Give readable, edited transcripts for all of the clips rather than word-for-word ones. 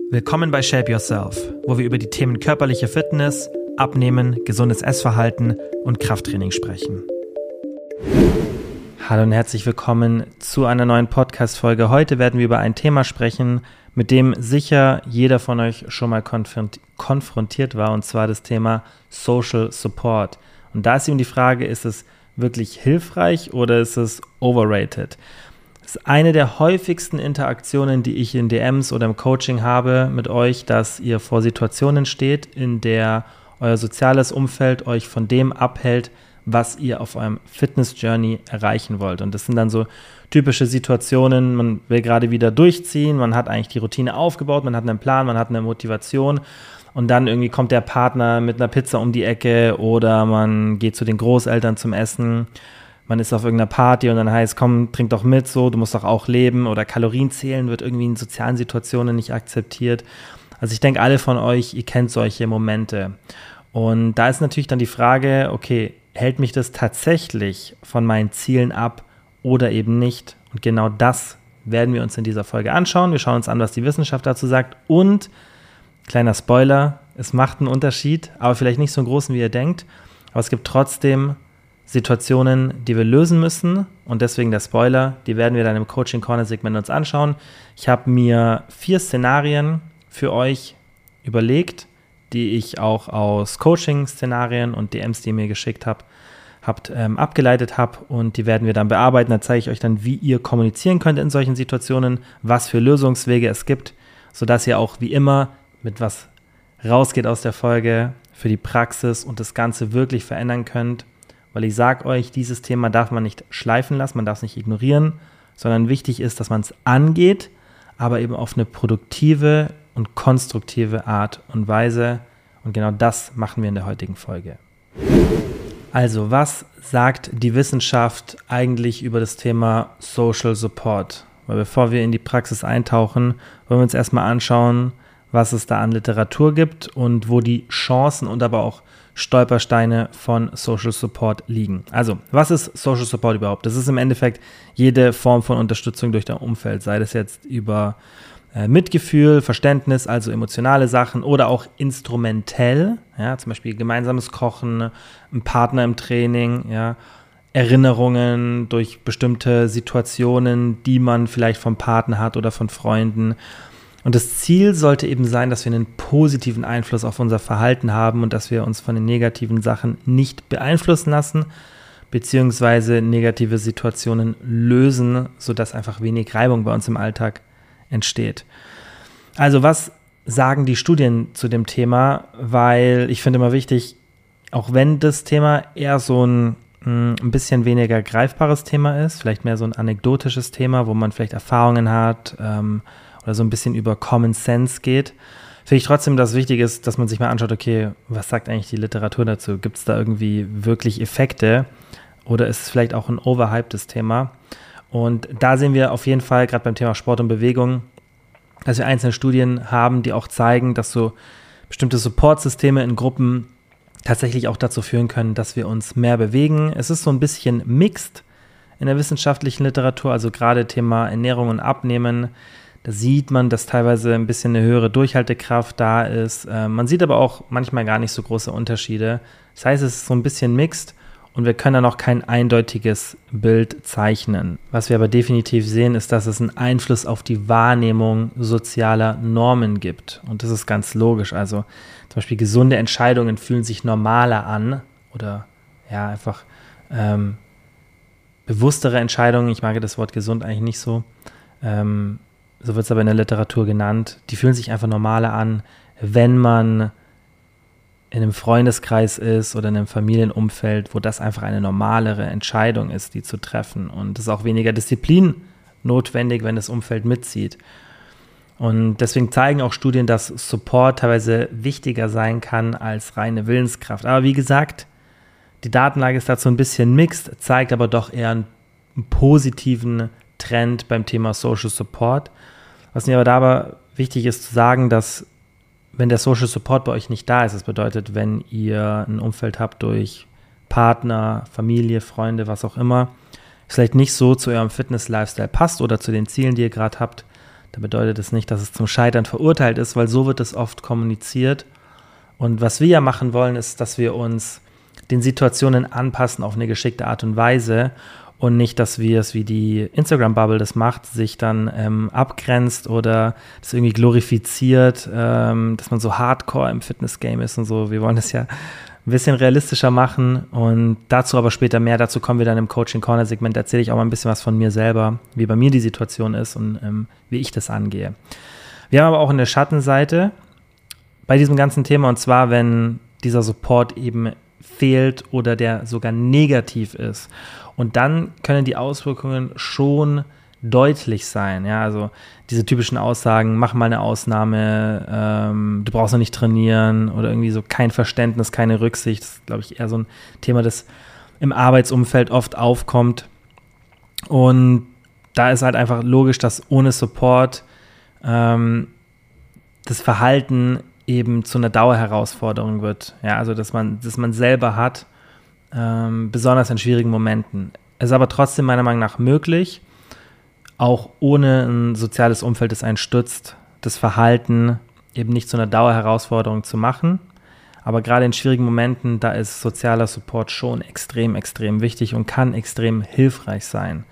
Willkommen bei Shape Yourself, wo wir über die Themen körperliche Fitness, Abnehmen, gesundes Essverhalten und Krafttraining sprechen. Hallo und herzlich willkommen zu einer neuen Podcast-Folge. Heute werden wir über ein Thema sprechen, mit dem sicher jeder von euch schon mal konfrontiert war, und zwar das Thema Social Support. Und da ist eben die Frage, ist es wirklich hilfreich oder ist es overrated? Das ist eine der häufigsten Interaktionen, die ich in DMs oder im Coaching habe mit euch, dass ihr vor Situationen steht, in der euer soziales Umfeld euch von dem abhält, was ihr auf eurem Fitness-Journey erreichen wollt. Und das sind dann so typische Situationen, man will gerade wieder durchziehen, man hat eigentlich die Routine aufgebaut, man hat einen Plan, man hat eine Motivation und dann irgendwie kommt der Partner mit einer Pizza um die Ecke oder man geht zu den Großeltern zum Essen. Man ist auf irgendeiner Party und dann heißt, komm, trink doch mit, so, du musst doch auch leben, oder Kalorien zählen wird irgendwie in sozialen Situationen nicht akzeptiert. Also ich denke, alle von euch, ihr kennt solche Momente. Und da ist natürlich dann die Frage, okay, hält mich das tatsächlich von meinen Zielen ab oder eben nicht? Und genau das werden wir uns in dieser Folge anschauen. Wir schauen uns an, was die Wissenschaft dazu sagt, und, kleiner Spoiler, es macht einen Unterschied, aber vielleicht nicht so einen großen, wie ihr denkt, aber es gibt trotzdem Situationen, die wir lösen müssen, und deswegen der Spoiler, die werden wir dann im Coaching Corner Segment uns anschauen. Ich habe mir 4 Szenarien für euch überlegt, die ich auch aus Coaching-Szenarien und DMs, die ihr mir geschickt habt, abgeleitet habe, und die werden wir dann bearbeiten. Da zeige ich euch dann, wie ihr kommunizieren könnt in solchen Situationen, was für Lösungswege es gibt, sodass ihr auch wie immer mit was rausgeht aus der Folge für die Praxis und das Ganze wirklich verändern könnt. Weil ich sage euch, dieses Thema darf man nicht schleifen lassen, man darf es nicht ignorieren, sondern wichtig ist, dass man es angeht, aber eben auf eine produktive und konstruktive Art und Weise. Und genau das machen wir in der heutigen Folge. Also, was sagt die Wissenschaft eigentlich über das Thema Social Support? Weil bevor wir in die Praxis eintauchen, wollen wir uns erstmal anschauen, was es da an Literatur gibt und wo die Chancen und aber auch Stolpersteine von Social Support liegen. Also, was ist Social Support überhaupt? Das ist im Endeffekt jede Form von Unterstützung durch dein Umfeld, sei das jetzt über Mitgefühl, Verständnis, also emotionale Sachen, oder auch instrumentell, ja, zum Beispiel gemeinsames Kochen, ein Partner im Training, ja, Erinnerungen durch bestimmte Situationen, die man vielleicht vom Partner hat oder von Freunden. Und das Ziel sollte eben sein, dass wir einen positiven Einfluss auf unser Verhalten haben und dass wir uns von den negativen Sachen nicht beeinflussen lassen, beziehungsweise negative Situationen lösen, sodass einfach wenig Reibung bei uns im Alltag entsteht. Also was sagen die Studien zu dem Thema? Weil ich finde immer wichtig, auch wenn das Thema eher so ein bisschen weniger greifbares Thema ist, vielleicht mehr so ein anekdotisches Thema, wo man vielleicht Erfahrungen hat, oder so ein bisschen über Common Sense geht, finde ich trotzdem, dass es wichtig ist, dass man sich mal anschaut, okay, was sagt eigentlich die Literatur dazu? Gibt es da irgendwie wirklich Effekte oder ist es vielleicht auch ein overhypedes Thema? Und da sehen wir auf jeden Fall, gerade beim Thema Sport und Bewegung, dass wir einzelne Studien haben, die auch zeigen, dass so bestimmte Supportsysteme in Gruppen tatsächlich auch dazu führen können, dass wir uns mehr bewegen. Es ist so ein bisschen mixed in der wissenschaftlichen Literatur, also gerade Thema Ernährung und Abnehmen. Da sieht man, dass teilweise ein bisschen eine höhere Durchhaltekraft da ist. Man sieht aber auch manchmal gar nicht so große Unterschiede. Das heißt, es ist so ein bisschen mixed und wir können da noch kein eindeutiges Bild zeichnen. Was wir aber definitiv sehen, ist, dass es einen Einfluss auf die Wahrnehmung sozialer Normen gibt. Und das ist ganz logisch. Also zum Beispiel gesunde Entscheidungen fühlen sich normaler an oder ja, einfach bewusstere Entscheidungen. Ich mag das Wort gesund eigentlich nicht so. So wird es aber in der Literatur genannt, die fühlen sich einfach normaler an, wenn man in einem Freundeskreis ist oder in einem Familienumfeld, wo das einfach eine normalere Entscheidung ist, die zu treffen. Und es ist auch weniger Disziplin notwendig, wenn das Umfeld mitzieht. Und deswegen zeigen auch Studien, dass Support teilweise wichtiger sein kann als reine Willenskraft. Aber wie gesagt, die Datenlage ist dazu ein bisschen mixed, zeigt aber doch eher einen positiven Trend beim Thema Social Support. Was mir aber dabei wichtig ist zu sagen, dass wenn der Social Support bei euch nicht da ist, das bedeutet, wenn ihr ein Umfeld habt durch Partner, Familie, Freunde, was auch immer, vielleicht nicht so zu eurem Fitness-Lifestyle passt oder zu den Zielen, die ihr gerade habt, Da bedeutet es nicht, dass es zum Scheitern verurteilt ist, weil so wird es oft kommuniziert. Und was wir ja machen wollen, ist, dass wir uns den Situationen anpassen auf eine geschickte Art und Weise und nicht, dass wir es, wie die Instagram-Bubble das macht, sich dann abgrenzt oder das irgendwie glorifiziert, dass man so hardcore im Fitness-Game ist und so. Wir wollen das ja ein bisschen realistischer machen und dazu aber später mehr. Dazu kommen wir dann im Coaching-Corner-Segment. Erzähle ich auch mal ein bisschen was von mir selber, wie bei mir die Situation ist und wie ich das angehe. Wir haben aber auch eine Schattenseite bei diesem ganzen Thema, und zwar, wenn dieser Support eben fehlt oder der sogar negativ ist. Und dann können die Auswirkungen schon deutlich sein. Ja, also diese typischen Aussagen, mach mal eine Ausnahme, du brauchst noch nicht trainieren oder irgendwie so kein Verständnis, keine Rücksicht. Das ist, glaube ich, eher so ein Thema, das im Arbeitsumfeld oft aufkommt. Und da ist halt einfach logisch, dass ohne Support das Verhalten eben zu einer Dauerherausforderung wird. Ja, also dass man selber hat, besonders in schwierigen Momenten. Es ist aber trotzdem meiner Meinung nach möglich, auch ohne ein soziales Umfeld, das einen stützt, das Verhalten eben nicht zu einer Dauerherausforderung zu machen. Aber gerade in schwierigen Momenten, da ist sozialer Support schon extrem, extrem wichtig und kann extrem hilfreich sein.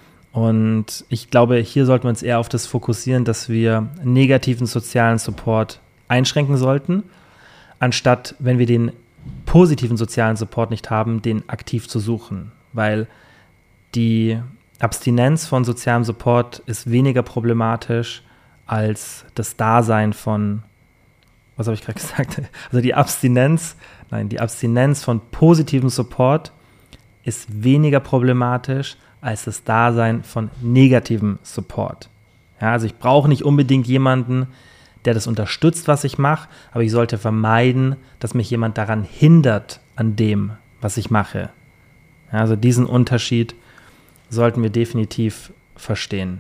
Und ich glaube, hier sollten wir uns eher auf das fokussieren, dass wir negativen sozialen Support einschränken sollten, anstatt, wenn wir den positiven sozialen Support nicht haben, den aktiv zu suchen. Weil die Abstinenz von sozialem Support ist weniger problematisch als das Dasein von, was habe ich gerade gesagt? Also die Abstinenz von positivem Support ist weniger problematisch als das Dasein von negativem Support. Ja, also ich brauche nicht unbedingt jemanden, der das unterstützt, was ich mache, aber ich sollte vermeiden, dass mich jemand daran hindert, an dem, was ich mache. Ja, also diesen Unterschied sollten wir definitiv verstehen.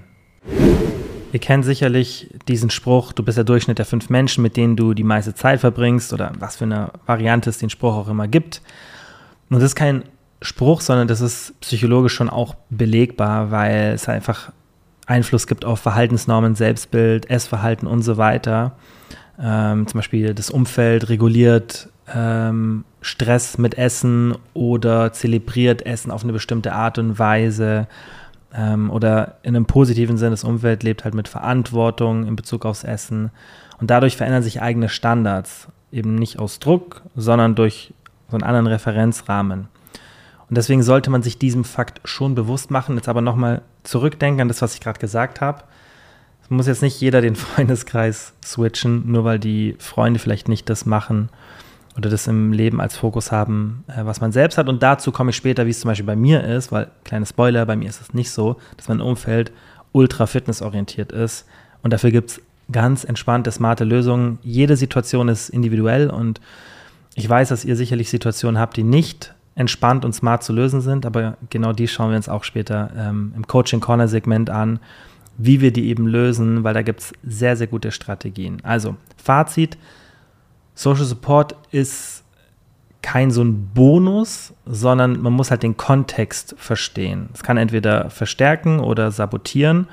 Ihr kennt sicherlich diesen Spruch, du bist der Durchschnitt der 5 Menschen, mit denen du die meiste Zeit verbringst, oder was für eine Variante es den Spruch auch immer gibt. Und das ist kein Spruch, sondern das ist psychologisch schon auch belegbar, weil es einfach Einfluss gibt auf Verhaltensnormen, Selbstbild, Essverhalten und so weiter. Zum Beispiel das Umfeld reguliert Stress mit Essen oder zelebriert Essen auf eine bestimmte Art und Weise. Oder in einem positiven Sinne, das Umfeld lebt halt mit Verantwortung in Bezug aufs Essen. Und dadurch verändern sich eigene Standards. Eben nicht aus Druck, sondern durch so einen anderen Referenzrahmen. Und deswegen sollte man sich diesem Fakt schon bewusst machen. Jetzt aber nochmal zurückdenken an das, was ich gerade gesagt habe. Es muss jetzt nicht jeder den Freundeskreis switchen, nur weil die Freunde vielleicht nicht das machen oder das im Leben als Fokus haben, was man selbst hat. Und dazu komme ich später, wie es zum Beispiel bei mir ist, weil, kleiner Spoiler, bei mir ist es nicht so, dass mein Umfeld ultra fitnessorientiert ist. Und dafür gibt es ganz entspannte, smarte Lösungen. Jede Situation ist individuell und ich weiß, dass ihr sicherlich Situationen habt, die nicht entspannt und smart zu lösen sind, aber genau die schauen wir uns auch später im Coaching-Corner-Segment an, wie wir die eben lösen, weil da gibt es sehr, sehr gute Strategien. Also, Fazit, Social Support ist kein so ein Bonus, sondern man muss halt den Kontext verstehen. Es kann entweder verstärken oder sabotieren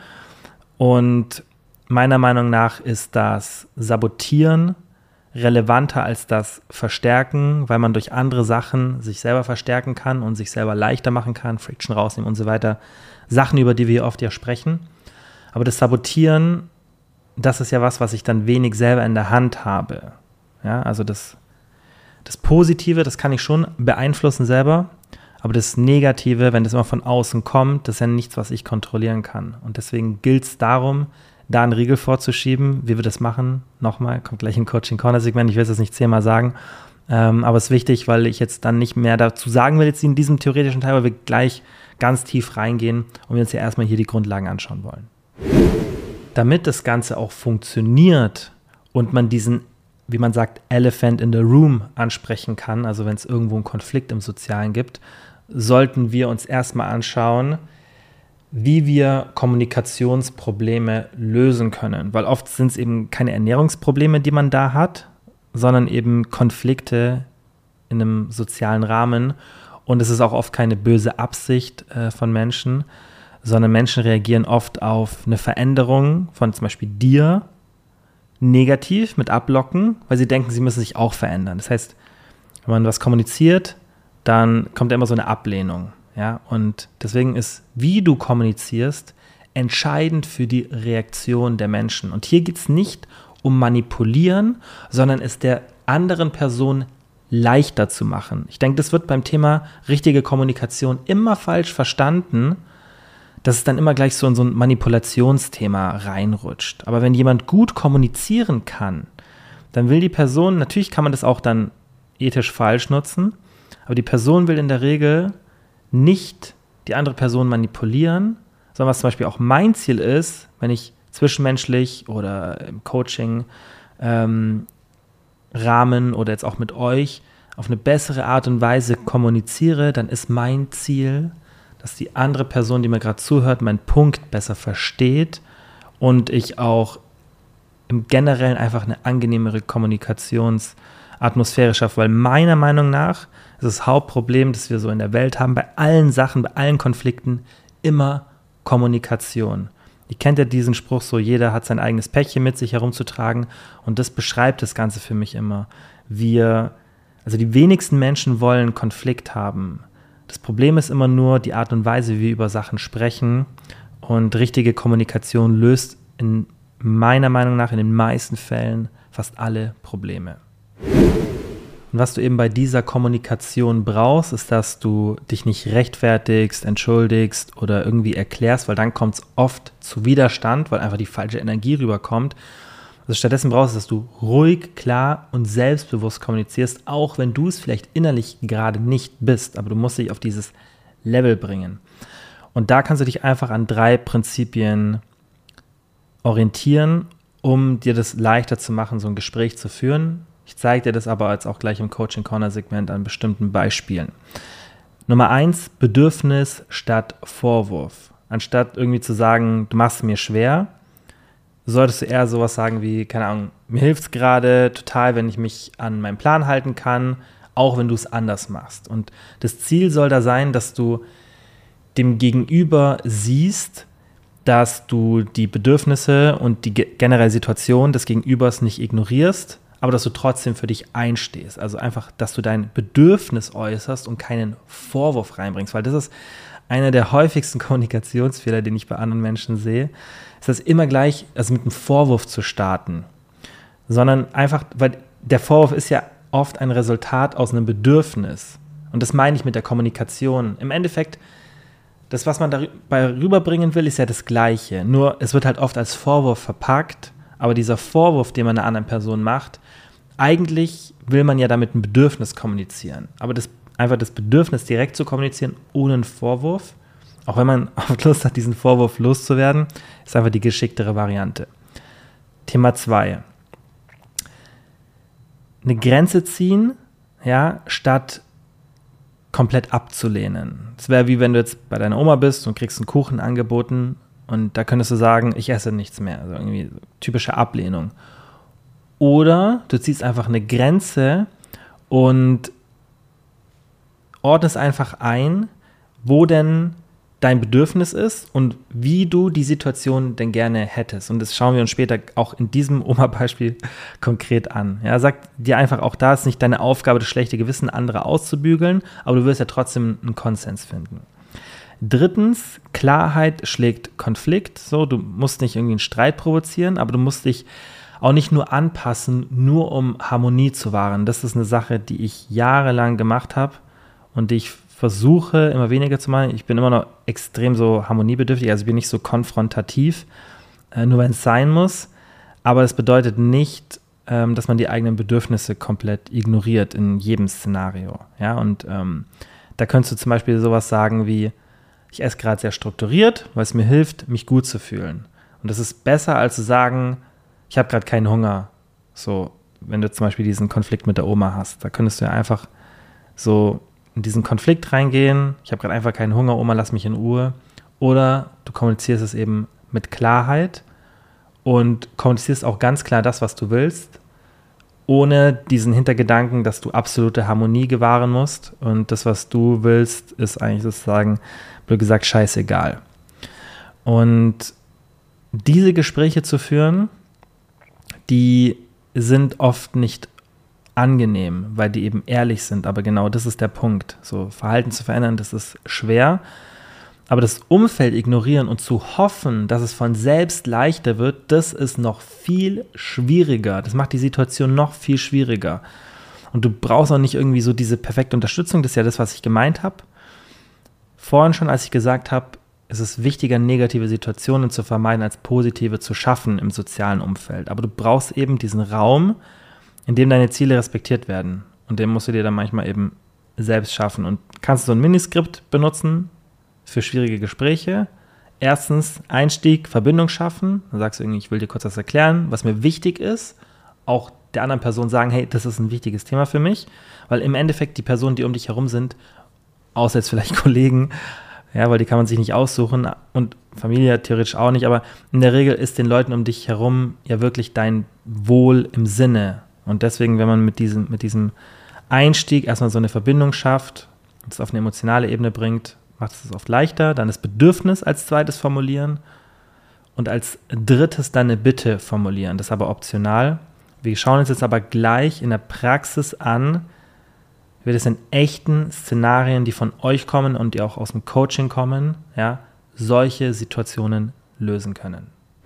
und meiner Meinung nach ist das Sabotieren relevanter als das Verstärken, weil man durch andere Sachen sich selber verstärken kann und sich selber leichter machen kann, Friction rausnehmen und so weiter. Sachen, über die wir oft ja sprechen. Aber das Sabotieren, das ist ja was ich dann wenig selber in der Hand habe. Ja, also das Positive, das kann ich schon beeinflussen selber, aber das Negative, wenn das immer von außen kommt, das ist ja nichts, was ich kontrollieren kann. Und deswegen gilt es darum, da einen Riegel vorzuschieben, wie wir das machen. Nochmal, kommt gleich im Coaching-Corner-Segment, ich will es jetzt nicht 10-mal sagen, aber es ist wichtig, weil ich jetzt dann nicht mehr dazu sagen will, jetzt in diesem theoretischen Teil, weil wir gleich ganz tief reingehen und wir uns ja erstmal hier die Grundlagen anschauen wollen. Damit das Ganze auch funktioniert und man diesen, wie man sagt, Elephant in the Room ansprechen kann, also wenn es irgendwo einen Konflikt im Sozialen gibt, sollten wir uns erstmal anschauen, wie wir Kommunikationsprobleme lösen können. Weil oft sind es eben keine Ernährungsprobleme, die man da hat, sondern eben Konflikte in einem sozialen Rahmen. Und es ist auch oft keine böse Absicht von Menschen, sondern Menschen reagieren oft auf eine Veränderung von zum Beispiel dir negativ mit Ablocken, weil sie denken, sie müssen sich auch verändern. Das heißt, wenn man was kommuniziert, dann kommt ja immer so eine Ablehnung. Ja? Und deswegen ist, wie du kommunizierst, entscheidend für die Reaktion der Menschen. Und hier geht es nicht um Manipulieren, sondern es der anderen Person leichter zu machen. Ich denke, das wird beim Thema richtige Kommunikation immer falsch verstanden, dass es dann immer gleich so in so ein Manipulationsthema reinrutscht. Aber wenn jemand gut kommunizieren kann, dann will die Person, natürlich kann man das auch dann ethisch falsch nutzen, aber die Person will in der Regel nicht die andere Person manipulieren, sondern was zum Beispiel auch mein Ziel ist, wenn ich zwischenmenschlich oder im Coaching Rahmen oder jetzt auch mit euch auf eine bessere Art und Weise kommuniziere, dann ist mein Ziel, dass die andere Person, die mir gerade zuhört, meinen Punkt besser versteht und ich auch im Generellen einfach eine angenehmere Kommunikationsatmosphäre schaffe, weil meiner Meinung nach ist das Hauptproblem, das wir so in der Welt haben, bei allen Sachen, bei allen Konflikten, immer Kommunikation. Ihr kennt ja diesen Spruch so, jeder hat sein eigenes Päckchen mit sich herumzutragen und das beschreibt das Ganze für mich immer. Also die wenigsten Menschen wollen Konflikt haben. Das Problem ist immer nur die Art und Weise, wie wir über Sachen sprechen und richtige Kommunikation löst in meiner Meinung nach in den meisten Fällen fast alle Probleme. Und was du eben bei dieser Kommunikation brauchst, ist, dass du dich nicht rechtfertigst, entschuldigst oder irgendwie erklärst, weil dann kommt es oft zu Widerstand, weil einfach die falsche Energie rüberkommt. Also stattdessen brauchst du, dass du ruhig, klar und selbstbewusst kommunizierst, auch wenn du es vielleicht innerlich gerade nicht bist, aber du musst dich auf dieses Level bringen. Und da kannst du dich einfach an 3 Prinzipien orientieren, um dir das leichter zu machen, so ein Gespräch zu führen. Ich zeige dir das aber jetzt auch gleich im Coaching-Corner-Segment an bestimmten Beispielen. Nummer 1, Bedürfnis statt Vorwurf. Anstatt irgendwie zu sagen, du machst es mir schwer, solltest du eher sowas sagen wie, keine Ahnung, mir hilft es gerade total, wenn ich mich an meinen Plan halten kann, auch wenn du es anders machst. Und das Ziel soll da sein, dass du dem Gegenüber siehst, dass du die Bedürfnisse und die generelle Situation des Gegenübers nicht ignorierst, aber dass du trotzdem für dich einstehst. Also einfach, dass du dein Bedürfnis äußerst und keinen Vorwurf reinbringst, weil das ist einer der häufigsten Kommunikationsfehler, den ich bei anderen Menschen sehe, ist das immer gleich, also mit einem Vorwurf zu starten, sondern einfach, weil der Vorwurf ist ja oft ein Resultat aus einem Bedürfnis und das meine ich mit der Kommunikation. Im Endeffekt, das, was man dabei rüberbringen will, ist ja das Gleiche, nur es wird halt oft als Vorwurf verpackt, aber dieser Vorwurf, den man einer anderen Person macht, eigentlich will man ja damit ein Bedürfnis kommunizieren. Aber einfach das Bedürfnis direkt zu kommunizieren, ohne einen Vorwurf, auch wenn man auf Lust hat, diesen Vorwurf loszuwerden, ist einfach die geschicktere Variante. Thema 2. Eine Grenze ziehen, ja, statt komplett abzulehnen. Es wäre wie wenn du jetzt bei deiner Oma bist und kriegst einen Kuchen angeboten und da könntest du sagen, ich esse nichts mehr. Also irgendwie typische Ablehnung. Oder du ziehst einfach eine Grenze und ordnest einfach ein, wo denn dein Bedürfnis ist und wie du die Situation denn gerne hättest. Und das schauen wir uns später auch in diesem Oma-Beispiel konkret an. Ja, sag dir einfach, auch da ist nicht deine Aufgabe, das schlechte Gewissen anderer auszubügeln, aber du wirst ja trotzdem einen Konsens finden. 3, Klarheit schlägt Konflikt. So, du musst nicht irgendwie einen Streit provozieren, aber du musst dich auch nicht nur anpassen, nur um Harmonie zu wahren. Das ist eine Sache, die ich jahrelang gemacht habe und die ich versuche immer weniger zu machen. Ich bin immer noch extrem so harmoniebedürftig, also ich bin nicht so konfrontativ, nur wenn es sein muss. Aber es bedeutet nicht, dass man die eigenen Bedürfnisse komplett ignoriert in jedem Szenario. Ja, und da könntest du zum Beispiel sowas sagen wie, ich esse gerade sehr strukturiert, weil es mir hilft, mich gut zu fühlen. Und das ist besser, als zu sagen, ich habe gerade keinen Hunger. So, wenn du zum Beispiel diesen Konflikt mit der Oma hast, da könntest du ja einfach so in diesen Konflikt reingehen, ich habe gerade einfach keinen Hunger, Oma, lass mich in Ruhe. Oder du kommunizierst es eben mit Klarheit und kommunizierst auch ganz klar das, was du willst, ohne diesen Hintergedanken, dass du absolute Harmonie gewahren musst und das, was du willst, ist eigentlich sozusagen, blöd gesagt, scheißegal. Und diese Gespräche zu führen, die sind oft nicht angenehm, weil die eben ehrlich sind. Aber genau das ist der Punkt. So Verhalten zu verändern, das ist schwer. Aber das Umfeld ignorieren und zu hoffen, dass es von selbst leichter wird, das ist noch viel schwieriger. Das macht die Situation noch viel schwieriger. Und du brauchst auch nicht irgendwie so diese perfekte Unterstützung. Das ist ja das, was ich gemeint habe. Vorhin schon, als ich gesagt habe, es ist wichtiger, negative Situationen zu vermeiden, als positive zu schaffen im sozialen Umfeld. Aber du brauchst eben diesen Raum, in dem deine Ziele respektiert werden. Und den musst du dir dann manchmal eben selbst schaffen. Und kannst du so ein Miniskript benutzen für schwierige Gespräche. Erstens, Einstieg, Verbindung schaffen. Dann sagst du irgendwie, ich will dir kurz was erklären, was mir wichtig ist. Auch der anderen Person sagen, hey, das ist ein wichtiges Thema für mich. Weil im Endeffekt die Personen, die um dich herum sind, außer jetzt vielleicht Kollegen, ja, weil die kann man sich nicht aussuchen und Familie theoretisch auch nicht, aber in der Regel ist den Leuten um dich herum ja wirklich dein Wohl im Sinne. Und deswegen, wenn man mit diesem Einstieg erstmal so eine Verbindung schafft und es auf eine emotionale Ebene bringt, macht es oft leichter. Dann das Bedürfnis als zweites formulieren und als drittes dann eine Bitte formulieren. Das ist aber optional. Wir schauen uns jetzt aber gleich in der Praxis an, wie das in echten Szenarien, die von euch kommen und die auch aus dem Coaching kommen, ja, solche Situationen lösen können.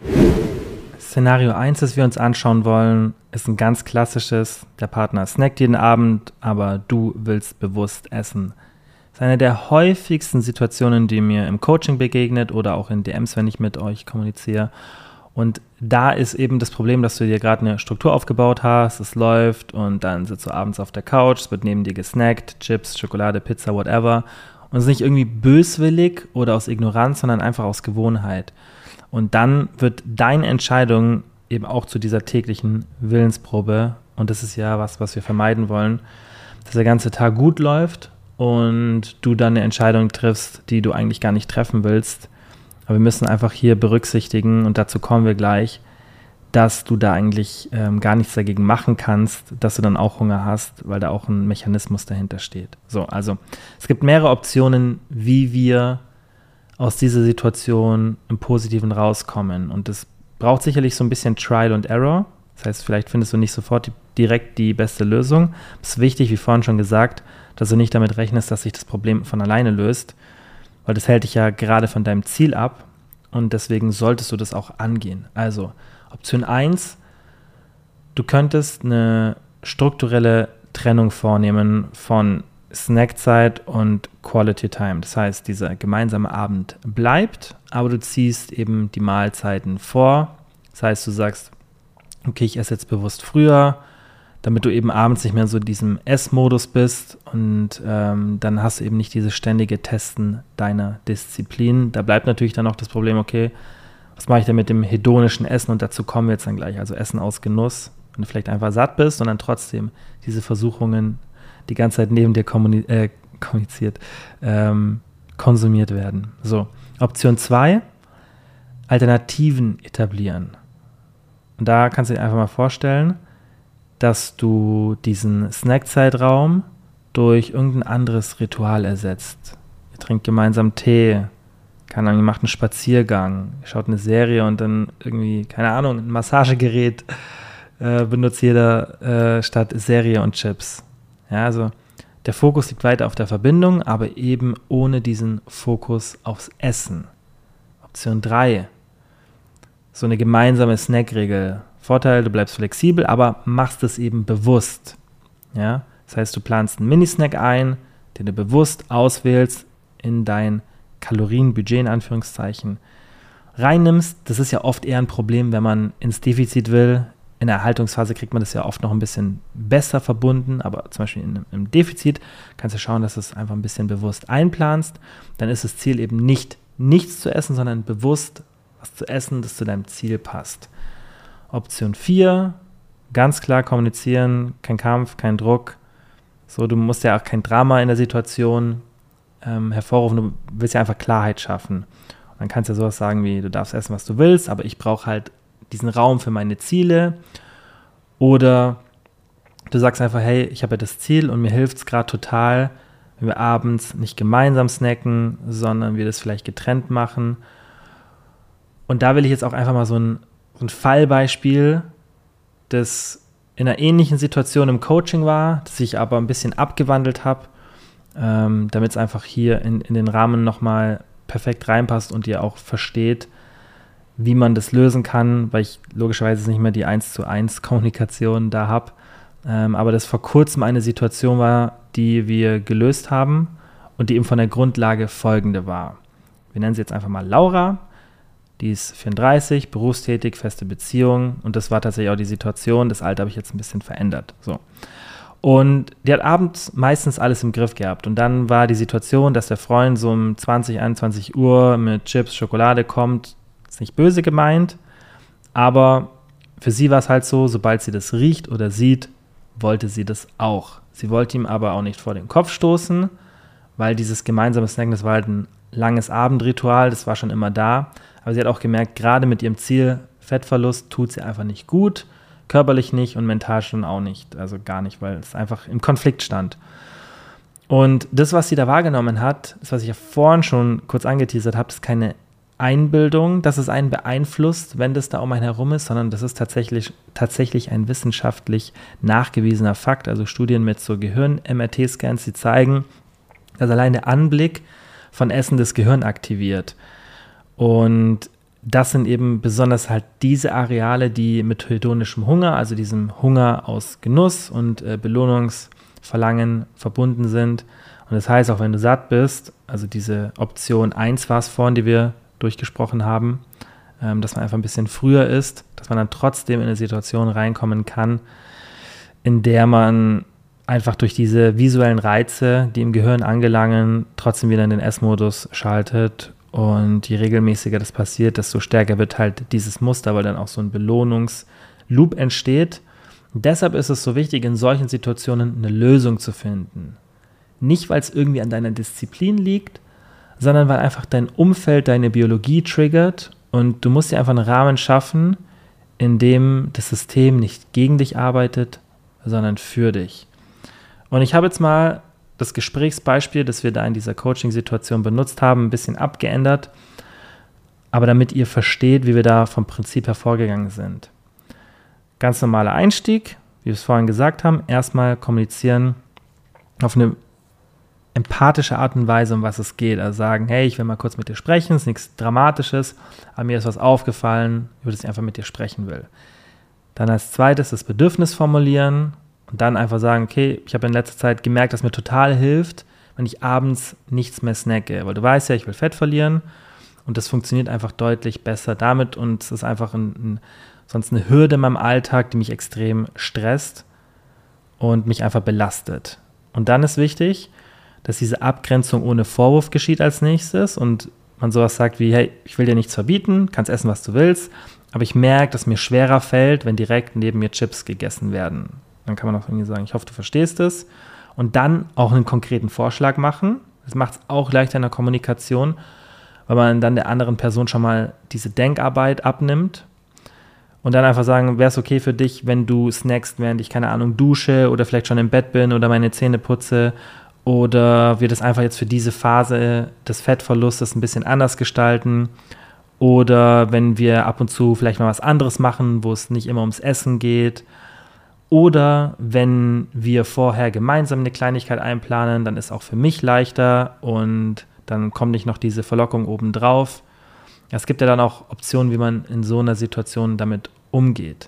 Szenario 1, das wir uns anschauen wollen, ist ein ganz klassisches. Der Partner snackt jeden Abend, aber du willst bewusst essen. Das ist eine der häufigsten Situationen, die mir im Coaching begegnet oder auch in DMs, wenn ich mit euch kommuniziere. Und da ist eben das Problem, dass du dir gerade eine Struktur aufgebaut hast, es läuft und dann sitzt du abends auf der Couch, es wird neben dir gesnackt, Chips, Schokolade, Pizza, whatever. Und es ist nicht irgendwie böswillig oder aus Ignoranz, sondern einfach aus Gewohnheit. Und dann wird deine Entscheidung eben auch zu dieser täglichen Willensprobe. Und das ist ja was wir vermeiden wollen, dass der ganze Tag gut läuft und du dann eine Entscheidung triffst, die du eigentlich gar nicht treffen willst. Aber wir müssen einfach hier berücksichtigen, und dazu kommen wir gleich, dass du da eigentlich gar nichts dagegen machen kannst, dass du dann auch Hunger hast, weil da auch ein Mechanismus dahinter steht. So, also es gibt mehrere Optionen, wie wir aus dieser Situation im Positiven rauskommen. Und das braucht sicherlich so ein bisschen Trial and Error. Das heißt, vielleicht findest du nicht sofort direkt die beste Lösung. Es ist wichtig, wie vorhin schon gesagt, dass du nicht damit rechnest, dass sich das Problem von alleine löst, weil das hält dich ja gerade von deinem Ziel ab und deswegen solltest du das auch angehen. Also Option 1, du könntest eine strukturelle Trennung vornehmen von Snackzeit und Quality Time. Das heißt, dieser gemeinsame Abend bleibt, aber du ziehst eben die Mahlzeiten vor. Das heißt, du sagst, okay, ich esse jetzt bewusst früher, damit du eben abends nicht mehr so in diesem Essmodus bist und dann hast du eben nicht dieses ständige Testen deiner Disziplin. Da bleibt natürlich dann auch das Problem, okay, was mache ich denn mit dem hedonischen Essen? Und dazu kommen wir jetzt dann gleich, also Essen aus Genuss, wenn du vielleicht einfach satt bist und dann trotzdem diese Versuchungen die ganze Zeit neben dir konsumiert werden. So, Option 2, Alternativen etablieren. Und da kannst du dir einfach mal vorstellen, dass du diesen Snackzeitraum durch irgendein anderes Ritual ersetzt. Ihr trinkt gemeinsam Tee, keine Ahnung, ihr macht einen Spaziergang, ihr schaut eine Serie und dann irgendwie, keine Ahnung, ein Massagegerät benutzt jeder statt Serie und Chips. Ja, also der Fokus liegt weiter auf der Verbindung, aber eben ohne diesen Fokus aufs Essen. Option 3, so eine gemeinsame Snackregel. Vorteil, du bleibst flexibel, aber machst es eben bewusst. Ja? Das heißt, du planst einen Minisnack ein, den du bewusst auswählst, in dein Kalorienbudget in Anführungszeichen reinnimmst. Das ist ja oft eher ein Problem, wenn man ins Defizit will. In der Erhaltungsphase kriegt man das ja oft noch ein bisschen besser verbunden, aber zum Beispiel im Defizit kannst du schauen, dass du es einfach ein bisschen bewusst einplanst. Dann ist das Ziel eben nicht, nichts zu essen, sondern bewusst was zu essen, das zu deinem Ziel passt. Option 4, ganz klar kommunizieren, kein Kampf, kein Druck. So, du musst ja auch kein Drama in der Situation hervorrufen, du willst ja einfach Klarheit schaffen. Und dann kannst du ja sowas sagen wie, du darfst essen, was du willst, aber ich brauche halt diesen Raum für meine Ziele. Oder du sagst einfach, hey, ich habe ja das Ziel und mir hilft es gerade total, wenn wir abends nicht gemeinsam snacken, sondern wir das vielleicht getrennt machen. Und da will ich jetzt auch einfach mal so ein Fallbeispiel, das in einer ähnlichen Situation im Coaching war, das ich aber ein bisschen abgewandelt habe, damit es einfach hier in den Rahmen nochmal perfekt reinpasst und ihr auch versteht, wie man das lösen kann, weil ich logischerweise nicht mehr die 1:1 Kommunikation da habe. Aber das vor kurzem eine Situation war, die wir gelöst haben und die eben von der Grundlage folgende war. Wir nennen sie jetzt einfach mal Laura. Die ist 34, berufstätig, feste Beziehung und das war tatsächlich auch die Situation. Das Alter habe ich jetzt ein bisschen verändert. So. Und die hat abends meistens alles im Griff gehabt. Und dann war die Situation, dass der Freund so um 20, 21 Uhr mit Chips, Schokolade kommt. Ist nicht böse gemeint, aber für sie war es halt so, sobald sie das riecht oder sieht, wollte sie das auch. Sie wollte ihm aber auch nicht vor den Kopf stoßen, weil dieses gemeinsame Snacken, das war halt ein langes Abendritual, das war schon immer da. Aber sie hat auch gemerkt, gerade mit ihrem Ziel Fettverlust tut sie einfach nicht gut, körperlich nicht und mental schon auch nicht, also gar nicht, weil es einfach im Konflikt stand. Und das, was sie da wahrgenommen hat, das, was ich ja vorhin schon kurz angeteasert habe, ist keine Einbildung, dass es einen beeinflusst, wenn das da um einen herum ist, sondern das ist tatsächlich ein wissenschaftlich nachgewiesener Fakt. Also Studien mit so Gehirn-MRT-Scans, die zeigen, dass allein der Anblick von Essen das Gehirn aktiviert. Und das sind eben besonders halt diese Areale, die mit hedonischem Hunger, also diesem Hunger aus Genuss und Belohnungsverlangen verbunden sind. Und das heißt, auch wenn du satt bist, also diese Option 1 war es vorhin, die wir durchgesprochen haben, dass man einfach ein bisschen früher isst, dass man dann trotzdem in eine Situation reinkommen kann, in der man einfach durch diese visuellen Reize, die im Gehirn angelangen, trotzdem wieder in den Essmodus schaltet. Und je regelmäßiger das passiert, desto stärker wird halt dieses Muster, weil dann auch so ein Belohnungsloop entsteht. Und deshalb ist es so wichtig, in solchen Situationen eine Lösung zu finden. Nicht, weil es irgendwie an deiner Disziplin liegt, sondern weil einfach dein Umfeld deine Biologie triggert und du musst dir einfach einen Rahmen schaffen, in dem das System nicht gegen dich arbeitet, sondern für dich. Und ich habe jetzt mal das Gesprächsbeispiel, das wir da in dieser Coaching-Situation benutzt haben, ein bisschen abgeändert, aber damit ihr versteht, wie wir da vom Prinzip hervorgegangen sind. Ganz normaler Einstieg, wie wir es vorhin gesagt haben, erstmal kommunizieren auf eine empathische Art und Weise, um was es geht. Also sagen, hey, ich will mal kurz mit dir sprechen, ist nichts Dramatisches, aber mir ist was aufgefallen, über das ich einfach mit dir sprechen will. Dann als zweites das Bedürfnis formulieren und dann einfach sagen, okay, ich habe in letzter Zeit gemerkt, dass mir total hilft, wenn ich abends nichts mehr snacke, weil du weißt ja, ich will Fett verlieren und das funktioniert einfach deutlich besser damit und es ist einfach sonst eine Hürde in meinem Alltag, die mich extrem stresst und mich einfach belastet. Und dann ist wichtig, dass diese Abgrenzung ohne Vorwurf geschieht als nächstes und man sowas sagt wie, hey, ich will dir nichts verbieten, kannst essen, was du willst, aber ich merke, dass mir schwerer fällt, wenn direkt neben mir Chips gegessen werden. Dann kann man auch irgendwie sagen, ich hoffe, du verstehst es. Und dann auch einen konkreten Vorschlag machen. Das macht es auch leichter in der Kommunikation, weil man dann der anderen Person schon mal diese Denkarbeit abnimmt. Und dann einfach sagen, wäre es okay für dich, wenn du snackst, während ich, keine Ahnung, dusche oder vielleicht schon im Bett bin oder meine Zähne putze oder wir das einfach jetzt für diese Phase des Fettverlustes ein bisschen anders gestalten oder wenn wir ab und zu vielleicht mal was anderes machen, wo es nicht immer ums Essen geht oder wenn wir vorher gemeinsam eine Kleinigkeit einplanen, dann ist auch für mich leichter und dann kommt nicht noch diese Verlockung obendrauf. Es gibt ja dann auch Optionen, wie man in so einer Situation damit umgeht.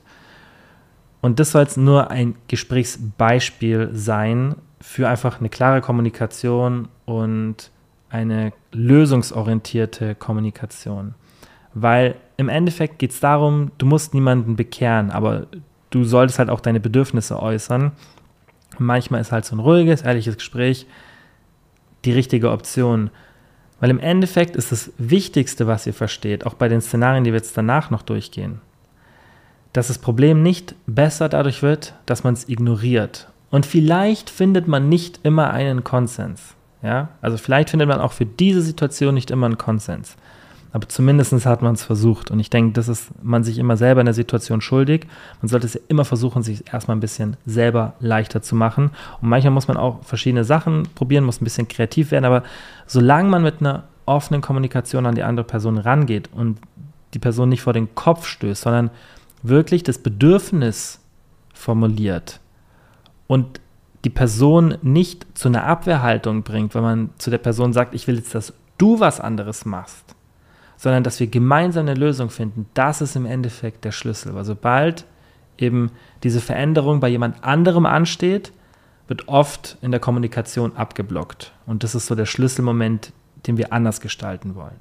Und das soll jetzt nur ein Gesprächsbeispiel sein für einfach eine klare Kommunikation und eine lösungsorientierte Kommunikation. Weil im Endeffekt geht es darum, du musst niemanden bekehren, aber du solltest halt auch deine Bedürfnisse äußern. Und manchmal ist halt so ein ruhiges, ehrliches Gespräch die richtige Option. Weil im Endeffekt ist das Wichtigste, was ihr versteht, auch bei den Szenarien, die wir jetzt danach noch durchgehen, dass das Problem nicht besser dadurch wird, dass man es ignoriert. Und vielleicht findet man nicht immer einen Konsens. Ja? Also vielleicht findet man auch für diese Situation nicht immer einen Konsens. Aber zumindest hat man es versucht. Und ich denke, das ist man sich immer selber in der Situation schuldig. Man sollte es ja immer versuchen, sich erstmal ein bisschen selber leichter zu machen. Und manchmal muss man auch verschiedene Sachen probieren, muss ein bisschen kreativ werden. Aber solange man mit einer offenen Kommunikation an die andere Person rangeht und die Person nicht vor den Kopf stößt, sondern wirklich das Bedürfnis formuliert und die Person nicht zu einer Abwehrhaltung bringt, wenn man zu der Person sagt, ich will jetzt, dass du was anderes machst, sondern dass wir gemeinsam eine Lösung finden, das ist im Endeffekt der Schlüssel. Weil sobald eben diese Veränderung bei jemand anderem ansteht, wird oft in der Kommunikation abgeblockt. Und das ist so der Schlüsselmoment, den wir anders gestalten wollen.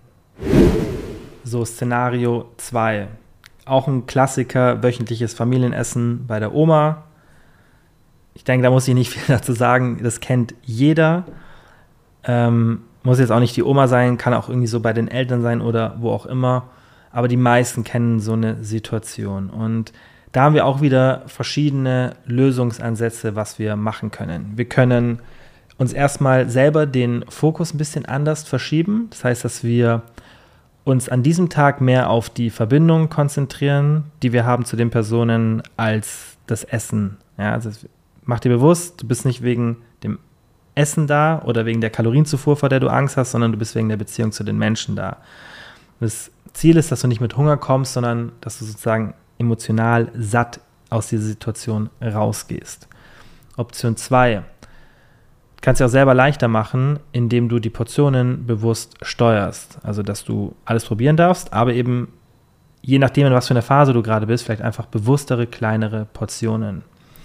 So, Szenario 2. Auch ein Klassiker, wöchentliches Familienessen bei der Oma. Ich denke, da muss ich nicht viel dazu sagen. Das kennt jeder. Muss jetzt auch nicht die Oma sein, kann auch irgendwie so bei den Eltern sein oder wo auch immer. Aber die meisten kennen so eine Situation. Und da haben wir auch wieder verschiedene Lösungsansätze, was wir machen können. Wir können uns erstmal selber den Fokus ein bisschen anders verschieben. Das heißt, dass wir uns an diesem Tag mehr auf die Verbindung konzentrieren, die wir haben zu den Personen, als das Essen. Ja, also mach dir bewusst, du bist nicht wegen dem Essen da oder wegen der Kalorienzufuhr, vor der du Angst hast, sondern du bist wegen der Beziehung zu den Menschen da. Das Ziel ist, dass du nicht mit Hunger kommst, sondern dass du sozusagen emotional satt aus dieser Situation rausgehst. Option 2. Kannst du auch selber leichter machen, indem du die Portionen bewusst steuerst. Also, dass du alles probieren darfst, aber eben, je nachdem, in was für einer Phase du gerade bist, vielleicht einfach bewusstere, kleinere Portionen.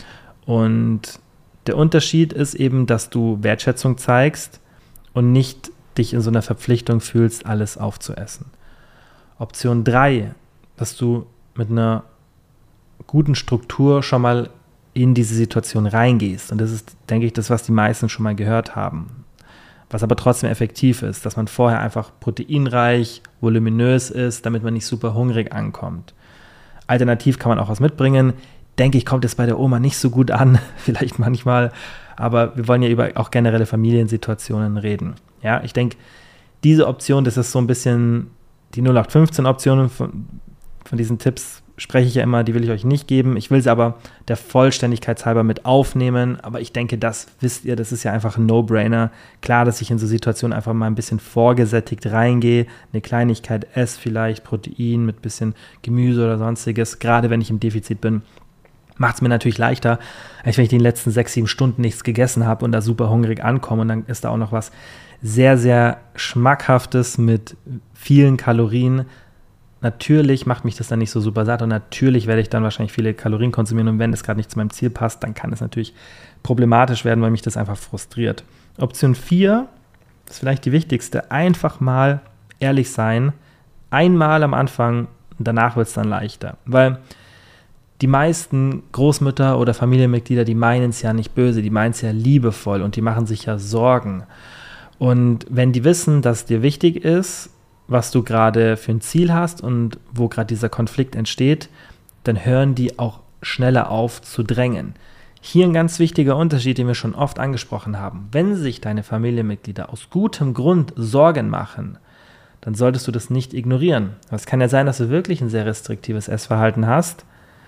Und der Unterschied ist eben, dass du Wertschätzung zeigst und nicht dich in so einer Verpflichtung fühlst, alles aufzuessen. Option 3, dass du mit einer guten Struktur schon mal in diese Situation reingehst. Und das ist, denke ich, das, was die meisten schon mal gehört haben. Was aber trotzdem effektiv ist, dass man vorher einfach proteinreich, voluminös ist, damit man nicht super hungrig ankommt. Alternativ kann man auch was mitbringen. Denke ich, kommt es bei der Oma nicht so gut an, vielleicht manchmal, aber wir wollen ja über auch generelle Familiensituationen reden. Ja, ich denke, diese Option, das ist so ein bisschen die 0815-Optionen von diesen Tipps, spreche ich ja immer, die will ich euch nicht geben. Ich will sie aber der Vollständigkeit halber mit aufnehmen. Aber ich denke, das wisst ihr, das ist ja einfach ein No-Brainer. Klar, dass ich in so Situationen einfach mal ein bisschen vorgesättigt reingehe, eine Kleinigkeit esse, vielleicht Protein mit ein bisschen Gemüse oder sonstiges. Gerade wenn ich im Defizit bin, macht es mir natürlich leichter, als wenn ich die letzten 6-7 Stunden nichts gegessen habe und da super hungrig ankomme. Und dann ist da auch noch was sehr, sehr Schmackhaftes mit vielen Kalorien. Natürlich macht mich das dann nicht so super satt und natürlich werde ich dann wahrscheinlich viele Kalorien konsumieren und wenn es gerade nicht zu meinem Ziel passt, dann kann es natürlich problematisch werden, weil mich das einfach frustriert. Option 4 ist vielleicht die wichtigste, einfach mal ehrlich sein, einmal am Anfang und danach wird es dann leichter, weil die meisten Großmütter oder Familienmitglieder, die meinen es ja nicht böse, die meinen es ja liebevoll und die machen sich ja Sorgen. Und wenn die wissen, dass dir wichtig ist, was du gerade für ein Ziel hast und wo gerade dieser Konflikt entsteht, dann hören die auch schneller auf zu drängen. Hier ein ganz wichtiger Unterschied, den wir schon oft angesprochen haben. Wenn sich deine Familienmitglieder aus gutem Grund Sorgen machen, dann solltest du das nicht ignorieren. Es kann ja sein, dass du wirklich ein sehr restriktives Essverhalten hast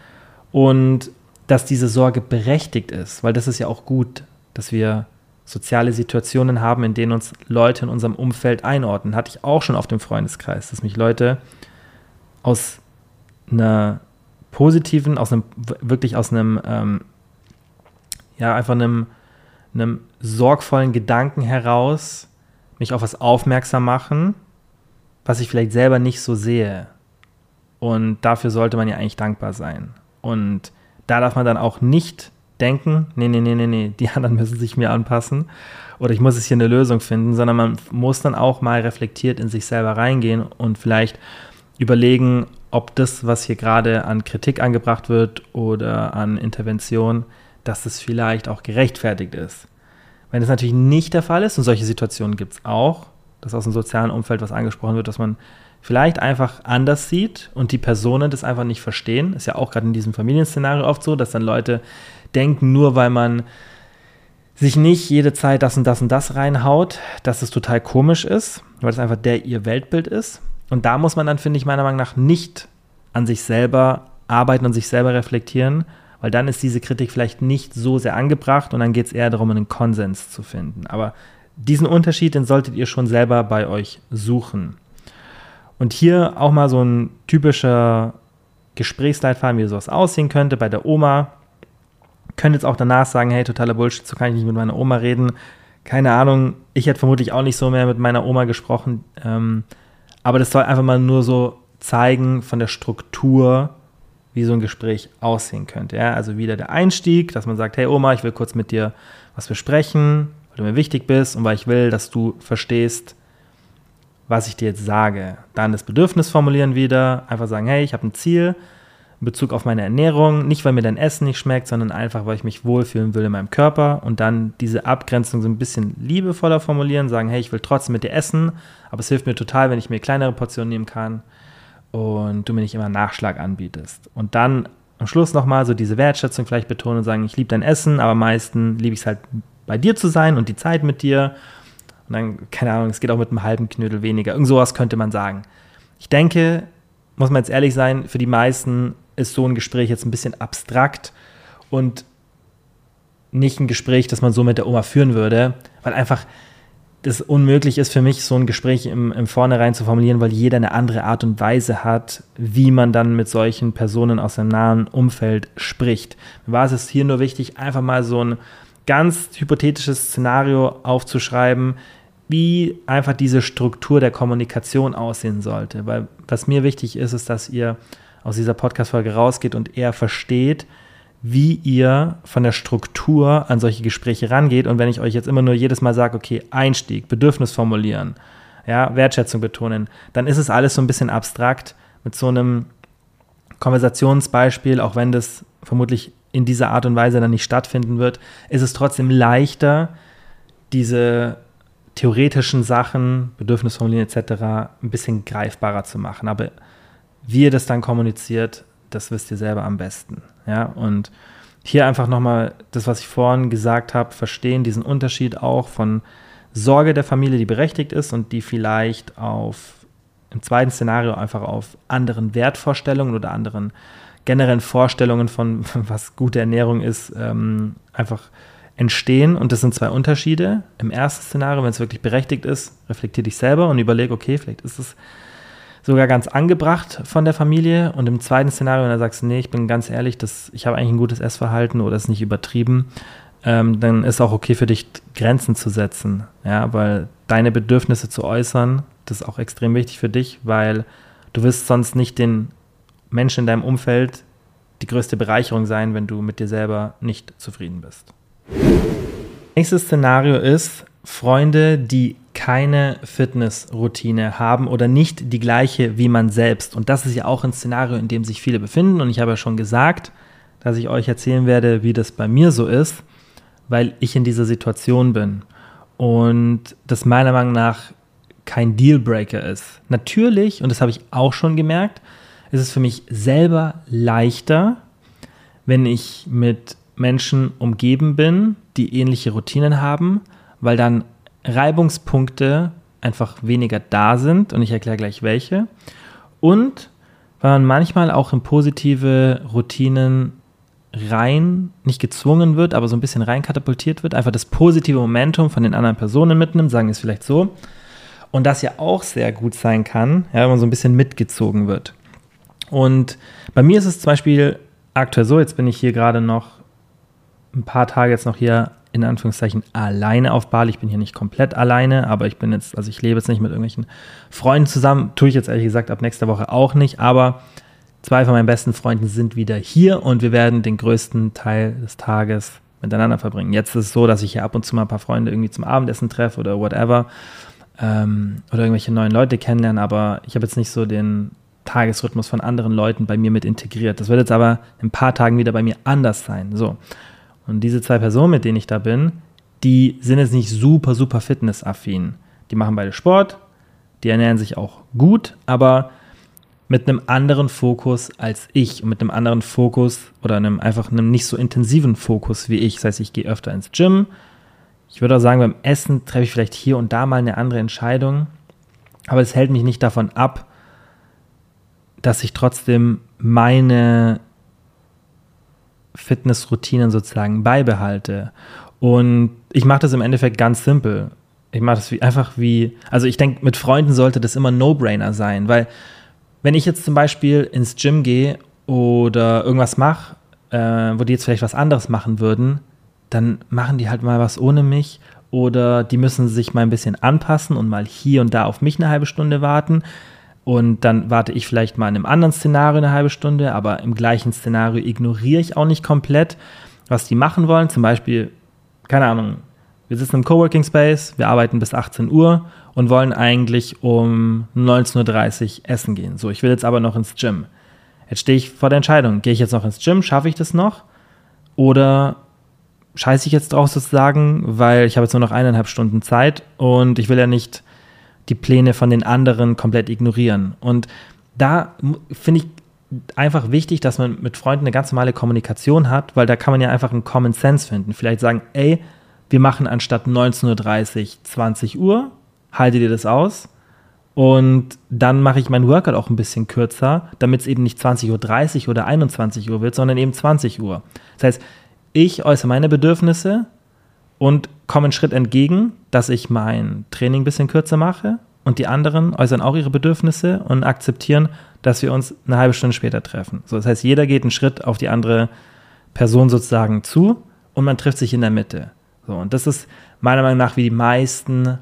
und dass diese Sorge berechtigt ist, weil das ist ja auch gut, dass wir soziale Situationen haben, in denen uns Leute in unserem Umfeld einordnen. Hatte ich auch schon auf dem Freundeskreis, dass mich Leute aus einer positiven, einfach einem sorgvollen Gedanken heraus mich auf was aufmerksam machen, was ich vielleicht selber nicht so sehe. Und dafür sollte man ja eigentlich dankbar sein. Und da darf man dann auch nicht denken, nee, die anderen müssen sich mir anpassen oder ich muss jetzt hier eine Lösung finden, sondern man muss dann auch mal reflektiert in sich selber reingehen und vielleicht überlegen, ob das, was hier gerade an Kritik angebracht wird oder an Intervention, dass es vielleicht auch gerechtfertigt ist. Wenn das natürlich nicht der Fall ist, und solche Situationen gibt es auch, dass aus dem sozialen Umfeld was angesprochen wird, dass man vielleicht einfach anders sieht und die Personen das einfach nicht verstehen. Ist ja auch gerade in diesem Familienszenario oft so, dass dann Leute denken, nur weil man sich nicht jede Zeit das und das und das reinhaut, dass es total komisch ist, weil es einfach ihr Weltbild ist. Und da muss man dann, finde ich, meiner Meinung nach nicht an sich selber arbeiten und sich selber reflektieren, weil dann ist diese Kritik vielleicht nicht so sehr angebracht und dann geht es eher darum, einen Konsens zu finden. Aber diesen Unterschied, den solltet ihr schon selber bei euch suchen. Und hier auch mal so ein typischer Gesprächsleitfaden, wie sowas aussehen könnte bei der Oma. Könnt jetzt auch danach sagen, hey, totaler Bullshit, so kann ich nicht mit meiner Oma reden. Keine Ahnung, ich hätte vermutlich auch nicht so mehr mit meiner Oma gesprochen. Aber das soll einfach mal nur so zeigen von der Struktur, wie so ein Gespräch aussehen könnte. Ja? Also wieder der Einstieg, dass man sagt, hey Oma, ich will kurz mit dir was besprechen, weil du mir wichtig bist und weil ich will, dass du verstehst, was ich dir jetzt sage. Dann das Bedürfnis formulieren wieder, einfach sagen, hey, ich habe ein Ziel in Bezug auf meine Ernährung, nicht weil mir dein Essen nicht schmeckt, sondern einfach, weil ich mich wohlfühlen will in meinem Körper und dann diese Abgrenzung so ein bisschen liebevoller formulieren, sagen, hey, ich will trotzdem mit dir essen, aber es hilft mir total, wenn ich mir kleinere Portionen nehmen kann und du mir nicht immer Nachschlag anbietest. Und dann am Schluss nochmal so diese Wertschätzung vielleicht betonen und sagen, ich liebe dein Essen, aber am meisten liebe ich es halt bei dir zu sein und die Zeit mit dir. Und dann, keine Ahnung, es geht auch mit einem halben Knödel weniger. Irgend sowas könnte man sagen. Ich denke, muss man jetzt ehrlich sein, für die meisten ist so ein Gespräch jetzt ein bisschen abstrakt und nicht ein Gespräch, das man so mit der Oma führen würde, weil einfach das unmöglich ist für mich, so ein Gespräch im Vornherein zu formulieren, weil jeder eine andere Art und Weise hat, wie man dann mit solchen Personen aus seinem nahen Umfeld spricht. Mir war es hier nur wichtig, einfach mal so ein ganz hypothetisches Szenario aufzuschreiben, wie einfach diese Struktur der Kommunikation aussehen sollte. Weil was mir wichtig ist, ist, dass ihr aus dieser Podcast-Folge rausgeht und eher versteht, wie ihr von der Struktur an solche Gespräche rangeht. Und wenn ich euch jetzt immer nur jedes Mal sage, okay, Einstieg, Bedürfnis formulieren, ja, Wertschätzung betonen, dann ist es alles so ein bisschen abstrakt. Mit so einem Konversationsbeispiel, auch wenn das vermutlich in dieser Art und Weise dann nicht stattfinden wird, ist es trotzdem leichter, diese theoretischen Sachen, Bedürfnis formulieren etc. ein bisschen greifbarer zu machen. Aber wie ihr das dann kommuniziert, das wisst ihr selber am besten. Ja? Und hier einfach nochmal das, was ich vorhin gesagt habe, verstehen, diesen Unterschied auch von Sorge der Familie, die berechtigt ist und die vielleicht im zweiten Szenario einfach auf anderen Wertvorstellungen oder anderen generellen Vorstellungen von, was gute Ernährung ist, einfach entstehen. Und das sind zwei Unterschiede. Im ersten Szenario, wenn es wirklich berechtigt ist, reflektier dich selber und überleg, okay, vielleicht ist es sogar ganz angebracht von der Familie. Und im zweiten Szenario, wenn du sagst, nee, ich bin ganz ehrlich, ich habe eigentlich ein gutes Essverhalten oder ist nicht übertrieben, dann ist auch okay für dich, Grenzen zu setzen. Ja, weil deine Bedürfnisse zu äußern, das ist auch extrem wichtig für dich, weil du wirst sonst nicht den Menschen in deinem Umfeld die größte Bereicherung sein, wenn du mit dir selber nicht zufrieden bist. Nächstes Szenario ist Freunde, die keine Fitnessroutine haben oder nicht die gleiche wie man selbst. Und das ist ja auch ein Szenario, in dem sich viele befinden. Und ich habe ja schon gesagt, dass ich euch erzählen werde, wie das bei mir so ist, weil ich in dieser Situation bin. Und das meiner Meinung nach kein Dealbreaker ist. Natürlich, und das habe ich auch schon gemerkt, ist es für mich selber leichter, wenn ich mit Menschen umgeben bin, die ähnliche Routinen haben, weil dann Reibungspunkte einfach weniger da sind und ich erkläre gleich welche. Und weil man manchmal auch in positive Routinen nicht gezwungen wird, aber so ein bisschen rein katapultiert wird, einfach das positive Momentum von den anderen Personen mitnimmt, sagen wir es vielleicht so. Und das ja auch sehr gut sein kann, ja, wenn man so ein bisschen mitgezogen wird. Und bei mir ist es zum Beispiel aktuell so, jetzt bin ich hier gerade noch ein paar Tage jetzt noch hier in Anführungszeichen alleine auf Bali. Ich bin hier nicht komplett alleine, aber ich lebe jetzt nicht mit irgendwelchen Freunden zusammen. Tue ich jetzt ehrlich gesagt ab nächster Woche auch nicht, aber 2 von meinen besten Freunden sind wieder hier und wir werden den größten Teil des Tages miteinander verbringen. Jetzt ist es so, dass ich hier ab und zu mal ein paar Freunde irgendwie zum Abendessen treffe oder whatever oder irgendwelche neuen Leute kennenlernen, aber ich habe jetzt nicht so den Tagesrhythmus von anderen Leuten bei mir mit integriert. Das wird jetzt aber in ein paar Tagen wieder bei mir anders sein. So. Und diese 2 Personen, mit denen ich da bin, die sind jetzt nicht super, super fitnessaffin. Die machen beide Sport, die ernähren sich auch gut, aber mit einem anderen Fokus als ich und mit einem anderen Fokus oder einem nicht so intensiven Fokus wie ich. Das heißt, ich gehe öfter ins Gym. Ich würde auch sagen, beim Essen treffe ich vielleicht hier und da mal eine andere Entscheidung, aber es hält mich nicht davon ab, dass ich trotzdem meine Fitnessroutinen sozusagen beibehalte. Und ich mache das im Endeffekt ganz simpel. Ich mache das also ich denke, mit Freunden sollte das immer ein No-Brainer sein, weil wenn ich jetzt zum Beispiel ins Gym gehe oder irgendwas mache, wo die jetzt vielleicht was anderes machen würden, dann machen die halt mal was ohne mich oder die müssen sich mal ein bisschen anpassen und mal hier und da auf mich eine halbe Stunde warten und dann warte ich vielleicht mal in einem anderen Szenario eine halbe Stunde, aber im gleichen Szenario ignoriere ich auch nicht komplett, was die machen wollen. Zum Beispiel, keine Ahnung, wir sitzen im Coworking Space, wir arbeiten bis 18 Uhr und wollen eigentlich um 19.30 Uhr essen gehen. So, ich will jetzt aber noch ins Gym. Jetzt stehe ich vor der Entscheidung, gehe ich jetzt noch ins Gym, schaffe ich das noch? Oder scheiße ich jetzt drauf sozusagen, weil ich habe jetzt nur noch 1,5 Stunden Zeit und ich will ja nicht die Pläne von den anderen komplett ignorieren. Und da finde ich einfach wichtig, dass man mit Freunden eine ganz normale Kommunikation hat, weil da kann man ja einfach einen Common Sense finden. Vielleicht sagen, ey, wir machen anstatt 19.30 Uhr 20 Uhr, haltet ihr das aus? Und dann mache ich mein Workout auch ein bisschen kürzer, damit es eben nicht 20.30 Uhr oder 21 Uhr wird, sondern eben 20 Uhr. Das heißt, ich äußere meine Bedürfnisse und komme einen Schritt entgegen, dass ich mein Training ein bisschen kürzer mache und die anderen äußern auch ihre Bedürfnisse und akzeptieren, dass wir uns eine halbe Stunde später treffen. So, das heißt, jeder geht einen Schritt auf die andere Person sozusagen zu und man trifft sich in der Mitte. So, und das ist meiner Meinung nach, wie die meisten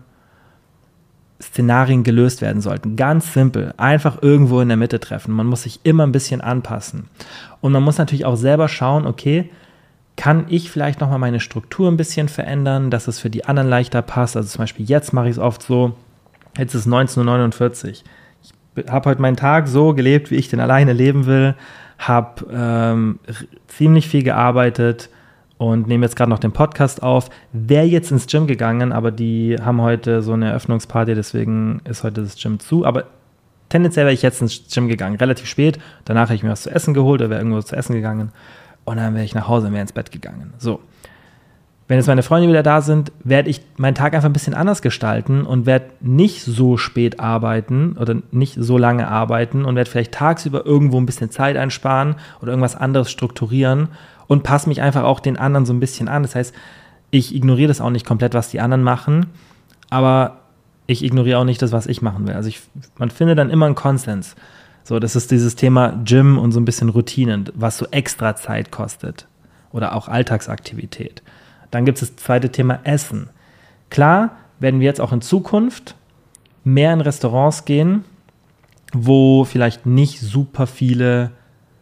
Szenarien gelöst werden sollten. Ganz simpel, einfach irgendwo in der Mitte treffen. Man muss sich immer ein bisschen anpassen. Und man muss natürlich auch selber schauen, okay, kann ich vielleicht nochmal meine Struktur ein bisschen verändern, dass es für die anderen leichter passt. Also zum Beispiel jetzt mache ich es oft so, jetzt ist 19.49 Uhr. Ich habe heute meinen Tag so gelebt, wie ich den alleine leben will, habe ziemlich viel gearbeitet und nehme jetzt gerade noch den Podcast auf. Wäre jetzt ins Gym gegangen, aber die haben heute so eine Eröffnungsparty, deswegen ist heute das Gym zu. Aber tendenziell wäre ich jetzt ins Gym gegangen, relativ spät. Danach habe ich mir was zu essen geholt, oder wäre irgendwo zu essen gegangen. Und dann wäre ich nach Hause und wäre ins Bett gegangen. So. Wenn jetzt meine Freunde wieder da sind, werde ich meinen Tag einfach ein bisschen anders gestalten und werde nicht so spät arbeiten oder nicht so lange arbeiten und werde vielleicht tagsüber irgendwo ein bisschen Zeit einsparen oder irgendwas anderes strukturieren und passe mich einfach auch den anderen so ein bisschen an. Das heißt, ich ignoriere das auch nicht komplett, was die anderen machen, aber ich ignoriere auch nicht das, was ich machen will. Also man findet dann immer einen Konsens. So, das ist dieses Thema Gym und so ein bisschen Routinen, was so extra Zeit kostet oder auch Alltagsaktivität. Dann gibt es das zweite Thema Essen. Klar werden wir jetzt auch in Zukunft mehr in Restaurants gehen, wo vielleicht nicht super viele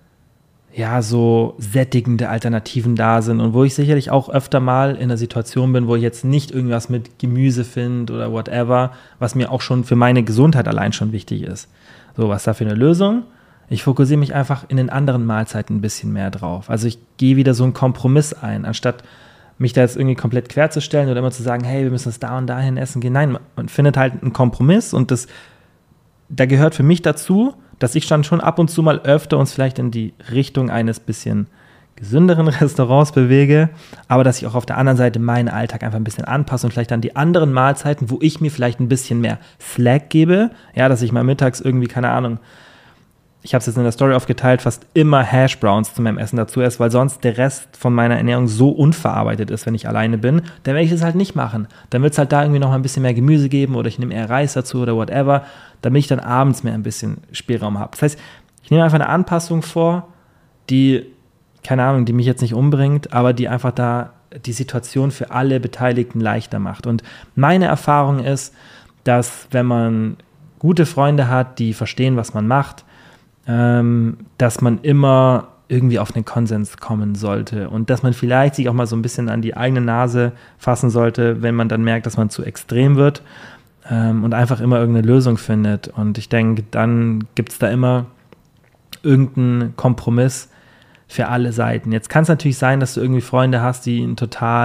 so sättigende Alternativen da sind und wo ich sicherlich auch öfter mal in einer Situation bin, wo ich jetzt nicht irgendwas mit Gemüse finde oder whatever, was mir auch schon für meine Gesundheit allein schon wichtig ist. So, was ist da für eine Lösung? Ich fokussiere mich einfach in den anderen Mahlzeiten ein bisschen mehr drauf. Also ich gehe wieder so einen Kompromiss ein, anstatt mich da jetzt irgendwie komplett querzustellen oder immer zu sagen, hey, wir müssen es da und dahin essen gehen. Nein, man findet halt einen Kompromiss und da gehört für mich dazu, dass ich dann schon ab und zu mal öfter uns vielleicht in die Richtung eines bisschen gesünderen Restaurants bewege, aber dass ich auch auf der anderen Seite meinen Alltag einfach ein bisschen anpasse und vielleicht dann die anderen Mahlzeiten, wo ich mir vielleicht ein bisschen mehr Slack gebe, dass ich mal mittags irgendwie, keine Ahnung, ich habe es jetzt in der Story aufgeteilt, fast immer Hashbrowns zu meinem Essen dazu esse, weil sonst der Rest von meiner Ernährung so unverarbeitet ist, wenn ich alleine bin, dann werde ich das halt nicht machen. Dann wird es halt da irgendwie noch mal ein bisschen mehr Gemüse geben oder ich nehme eher Reis dazu oder whatever, damit ich dann abends mehr ein bisschen Spielraum habe. Das heißt, ich nehme einfach eine Anpassung vor, die, keine Ahnung, die mich jetzt nicht umbringt, aber die einfach da die Situation für alle Beteiligten leichter macht. Und meine Erfahrung ist, dass wenn man gute Freunde hat, die verstehen, was man macht, dass man immer irgendwie auf einen Konsens kommen sollte und dass man vielleicht sich auch mal so ein bisschen an die eigene Nase fassen sollte, wenn man dann merkt, dass man zu extrem wird und einfach immer irgendeine Lösung findet. Und ich denke, dann gibt es da immer irgendeinen Kompromiss für alle Seiten. Jetzt kann es natürlich sein, dass du irgendwie Freunde hast, die einen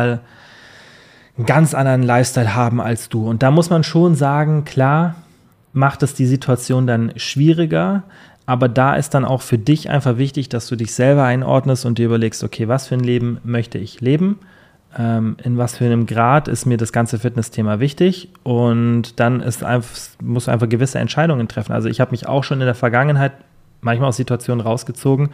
ganz anderen Lifestyle haben als du. Und da muss man schon sagen, klar, macht es die Situation dann schwieriger, aber da ist dann auch für dich einfach wichtig, dass du dich selber einordnest und dir überlegst, okay, was für ein Leben möchte ich leben? In was für einem Grad ist mir das ganze Fitness-Thema wichtig? Und dann musst du einfach gewisse Entscheidungen treffen. Also ich habe mich auch schon in der Vergangenheit manchmal aus Situationen rausgezogen,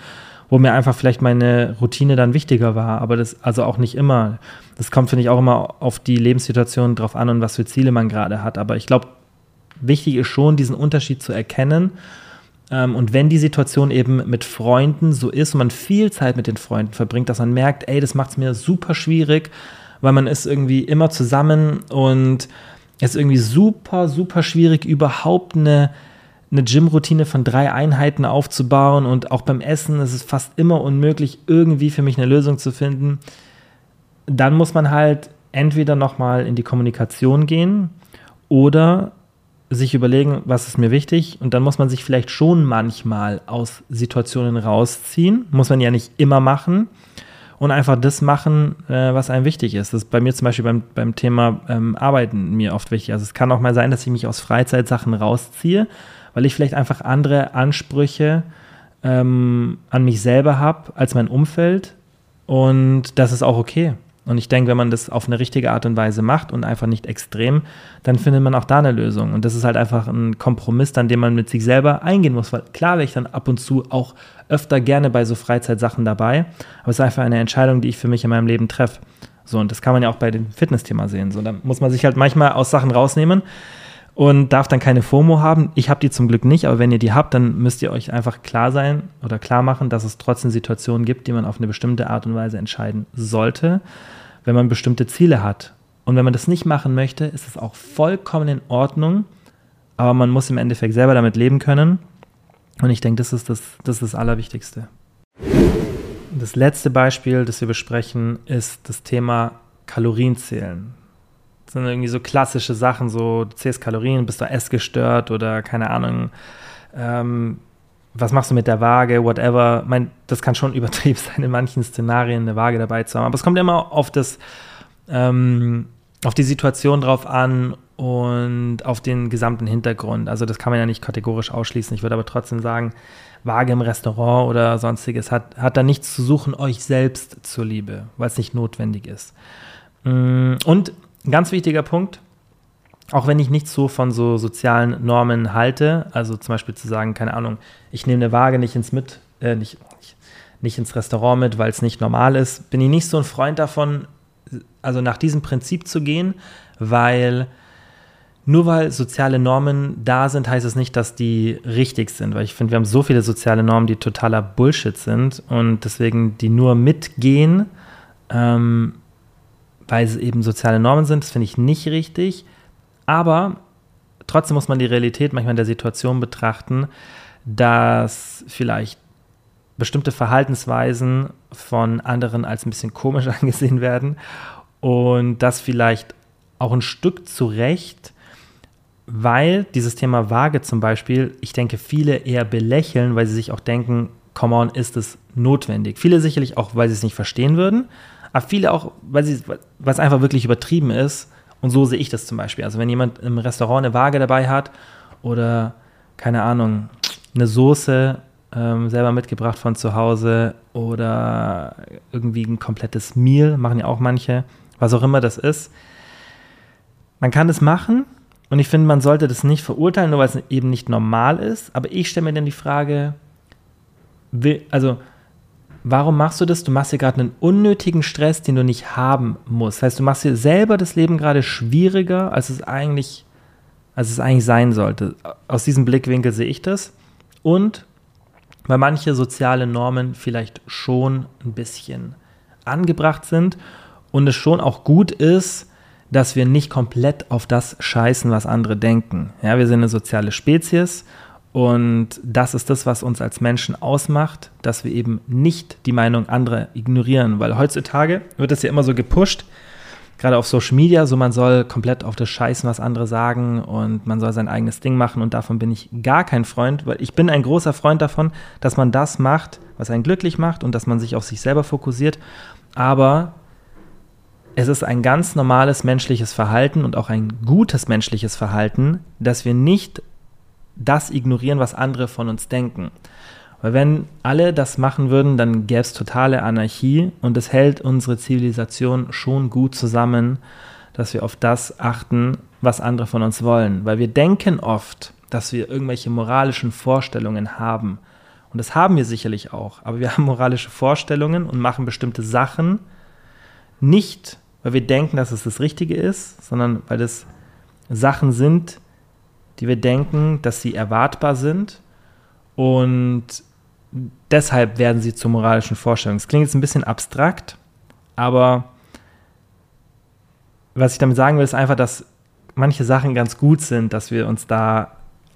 wo mir einfach vielleicht meine Routine dann wichtiger war, aber das also auch nicht immer. Das kommt, finde ich, auch immer auf die Lebenssituation drauf an und was für Ziele man gerade hat. Aber ich glaube, wichtig ist schon, diesen Unterschied zu erkennen. Und wenn die Situation eben mit Freunden so ist und man viel Zeit mit den Freunden verbringt, dass man merkt, ey, das macht es mir super schwierig, weil man ist irgendwie immer zusammen und es ist irgendwie super, super schwierig, überhaupt eine Gym-Routine von 3 Einheiten aufzubauen, und auch beim Essen ist es fast immer unmöglich, irgendwie für mich eine Lösung zu finden. Dann muss man halt entweder nochmal in die Kommunikation gehen oder sich überlegen, was ist mir wichtig, und dann muss man sich vielleicht schon manchmal aus Situationen rausziehen, muss man ja nicht immer machen, und einfach das machen, was einem wichtig ist. Das ist bei mir zum Beispiel beim Thema Arbeiten mir oft wichtig. Also es kann auch mal sein, dass ich mich aus Freizeitsachen rausziehe, weil ich vielleicht einfach andere Ansprüche an mich selber habe als mein Umfeld, und das ist auch okay. Und ich denke, wenn man das auf eine richtige Art und Weise macht und einfach nicht extrem, dann findet man auch da eine Lösung. Und das ist halt einfach ein Kompromiss, an dem man mit sich selber eingehen muss. Weil klar wäre ich dann ab und zu auch öfter gerne bei so Freizeitsachen dabei, aber es ist einfach eine Entscheidung, die ich für mich in meinem Leben treffe. So, und das kann man ja auch bei dem Fitnessthema sehen. So, da muss man sich halt manchmal aus Sachen rausnehmen und darf dann keine FOMO haben. Ich habe die zum Glück nicht, aber wenn ihr die habt, dann müsst ihr euch einfach klar sein oder klar machen, dass es trotzdem Situationen gibt, die man auf eine bestimmte Art und Weise entscheiden sollte, wenn man bestimmte Ziele hat. Und wenn man das nicht machen möchte, ist es auch vollkommen in Ordnung, aber man muss im Endeffekt selber damit leben können. Und ich denke, das ist das Allerwichtigste. Das letzte Beispiel, das wir besprechen, ist das Thema Kalorienzählen. Das sind irgendwie so klassische Sachen, so du zählst Kalorien, bist du essgestört oder keine Ahnung, was machst du mit der Waage, whatever. Das kann schon übertrieben sein, in manchen Szenarien eine Waage dabei zu haben. Aber es kommt immer auf die Situation drauf an und auf den gesamten Hintergrund. Also das kann man ja nicht kategorisch ausschließen. Ich würde aber trotzdem sagen, Waage im Restaurant oder sonstiges hat da nichts zu suchen, euch selbst zuliebe, weil es nicht notwendig ist. Und ein ganz wichtiger Punkt, auch wenn ich nichts so von so sozialen Normen halte, also zum Beispiel zu sagen, keine Ahnung, ich nehme eine Waage nicht ins Restaurant mit, weil es nicht normal ist, bin ich nicht so ein Freund davon, also nach diesem Prinzip zu gehen, weil nur weil soziale Normen da sind, heißt es nicht, dass die richtig sind, weil ich finde, wir haben so viele soziale Normen, die totaler Bullshit sind und deswegen die nur mitgehen, weil es eben soziale Normen sind, das finde ich nicht richtig. Aber trotzdem muss man die Realität manchmal in der Situation betrachten, dass vielleicht bestimmte Verhaltensweisen von anderen als ein bisschen komisch angesehen werden und das vielleicht auch ein Stück zu Recht, weil dieses Thema Waage zum Beispiel, ich denke, viele eher belächeln, weil sie sich auch denken, come on, ist es notwendig. Viele sicherlich auch, weil sie es nicht verstehen würden, aber viele auch, weil es einfach wirklich übertrieben ist. Und so sehe ich das zum Beispiel. Also wenn jemand im Restaurant eine Waage dabei hat oder, keine Ahnung, eine Soße selber mitgebracht von zu Hause oder irgendwie ein komplettes Meal, machen ja auch manche, was auch immer das ist. Man kann das machen und ich finde, man sollte das nicht verurteilen, nur weil es eben nicht normal ist. Aber ich stelle mir dann die Frage, warum machst du das? Du machst dir gerade einen unnötigen Stress, den du nicht haben musst. Das heißt, du machst dir selber das Leben gerade schwieriger, als es eigentlich sein sollte. Aus diesem Blickwinkel sehe ich das. Und weil manche soziale Normen vielleicht schon ein bisschen angebracht sind und es schon auch gut ist, dass wir nicht komplett auf das scheißen, was andere denken. Ja, wir sind eine soziale Spezies. Und das ist das, was uns als Menschen ausmacht, dass wir eben nicht die Meinung anderer ignorieren, weil heutzutage wird es ja immer so gepusht, gerade auf Social Media, so man soll komplett auf das scheißen, was andere sagen und man soll sein eigenes Ding machen und davon bin ich gar kein Freund, weil ich bin ein großer Freund davon, dass man das macht, was einen glücklich macht und dass man sich auf sich selber fokussiert, aber es ist ein ganz normales menschliches Verhalten und auch ein gutes menschliches Verhalten, dass wir nicht das ignorieren, was andere von uns denken. Weil wenn alle das machen würden, dann gäbe es totale Anarchie und es hält unsere Zivilisation schon gut zusammen, dass wir auf das achten, was andere von uns wollen. Weil wir denken oft, dass wir irgendwelche moralischen Vorstellungen haben Und das haben wir sicherlich auch. Aber wir haben moralische Vorstellungen und machen bestimmte Sachen nicht, weil wir denken, dass es das Richtige ist, sondern weil das Sachen sind, die wir denken, dass sie erwartbar sind. Und deshalb werden sie zu moralischen Vorstellungen. Das klingt jetzt ein bisschen abstrakt, aber was ich damit sagen will, ist einfach, dass manche Sachen ganz gut sind, dass wir uns da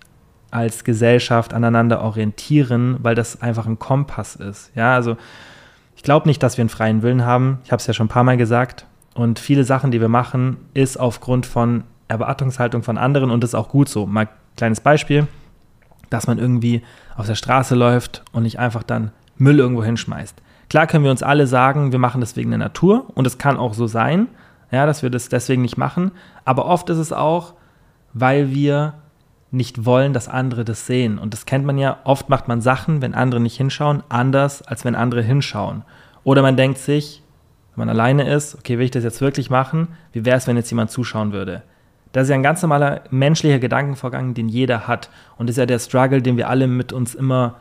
als Gesellschaft aneinander orientieren, weil das einfach ein Kompass ist. Ja, also ich glaube nicht, dass wir einen freien Willen haben. Ich habe es ja schon ein paar Mal gesagt. Und viele Sachen, die wir machen, ist aufgrund von Erwartungshaltung von anderen und das ist auch gut so. Mal ein kleines Beispiel, dass man irgendwie auf der Straße läuft und nicht einfach dann Müll irgendwo hinschmeißt. Klar können wir uns alle sagen, wir machen das wegen der Natur und es kann auch so sein, ja, dass wir das deswegen nicht machen. Aber oft ist es auch, weil wir nicht wollen, dass andere das sehen. Und das kennt man ja, oft macht man Sachen, wenn andere nicht hinschauen, anders, als wenn andere hinschauen. Oder man denkt sich, wenn man alleine ist, okay, will ich das jetzt wirklich machen? Wie wäre es, wenn jetzt jemand zuschauen würde? Das ist ja ein ganz normaler menschlicher Gedankenvorgang, den jeder hat. Und das ist ja der Struggle, den wir alle mit uns immer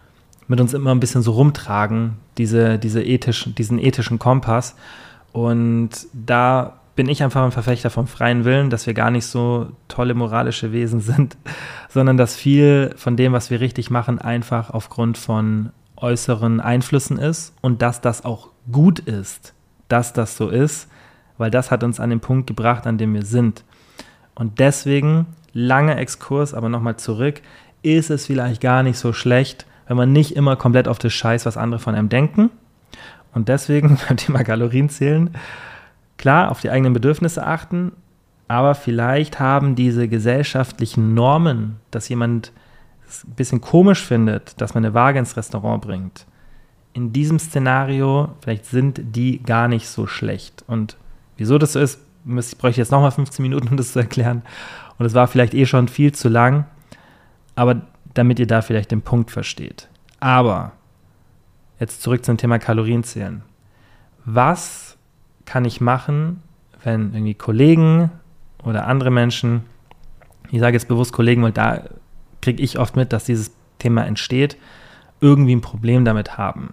ein bisschen so rumtragen, diesen ethischen Kompass. Und da bin ich einfach ein Verfechter vom freien Willen, dass wir gar nicht so tolle moralische Wesen sind, sondern dass viel von dem, was wir richtig machen, einfach aufgrund von äußeren Einflüssen ist und dass das auch gut ist, dass das so ist, weil das hat uns an den Punkt gebracht, an dem wir sind. Und deswegen, langer Exkurs, aber nochmal zurück, ist es vielleicht gar nicht so schlecht, wenn man nicht immer komplett auf das Scheiß, was andere von einem denken. Und deswegen beim Thema Kalorien zählen, klar, auf die eigenen Bedürfnisse achten, aber vielleicht haben diese gesellschaftlichen Normen, dass jemand es ein bisschen komisch findet, dass man eine Waage ins Restaurant bringt. In diesem Szenario, vielleicht sind die gar nicht so schlecht. Und wieso das so ist, bräuchte ich jetzt nochmal 15 Minuten, um das zu erklären. Und es war vielleicht schon viel zu lang, aber damit ihr da vielleicht den Punkt versteht. Aber jetzt zurück zum Thema Kalorienzählen. Was kann ich machen, wenn irgendwie Kollegen oder andere Menschen, ich sage jetzt bewusst Kollegen, weil da kriege ich oft mit, dass dieses Thema entsteht, irgendwie ein Problem damit haben.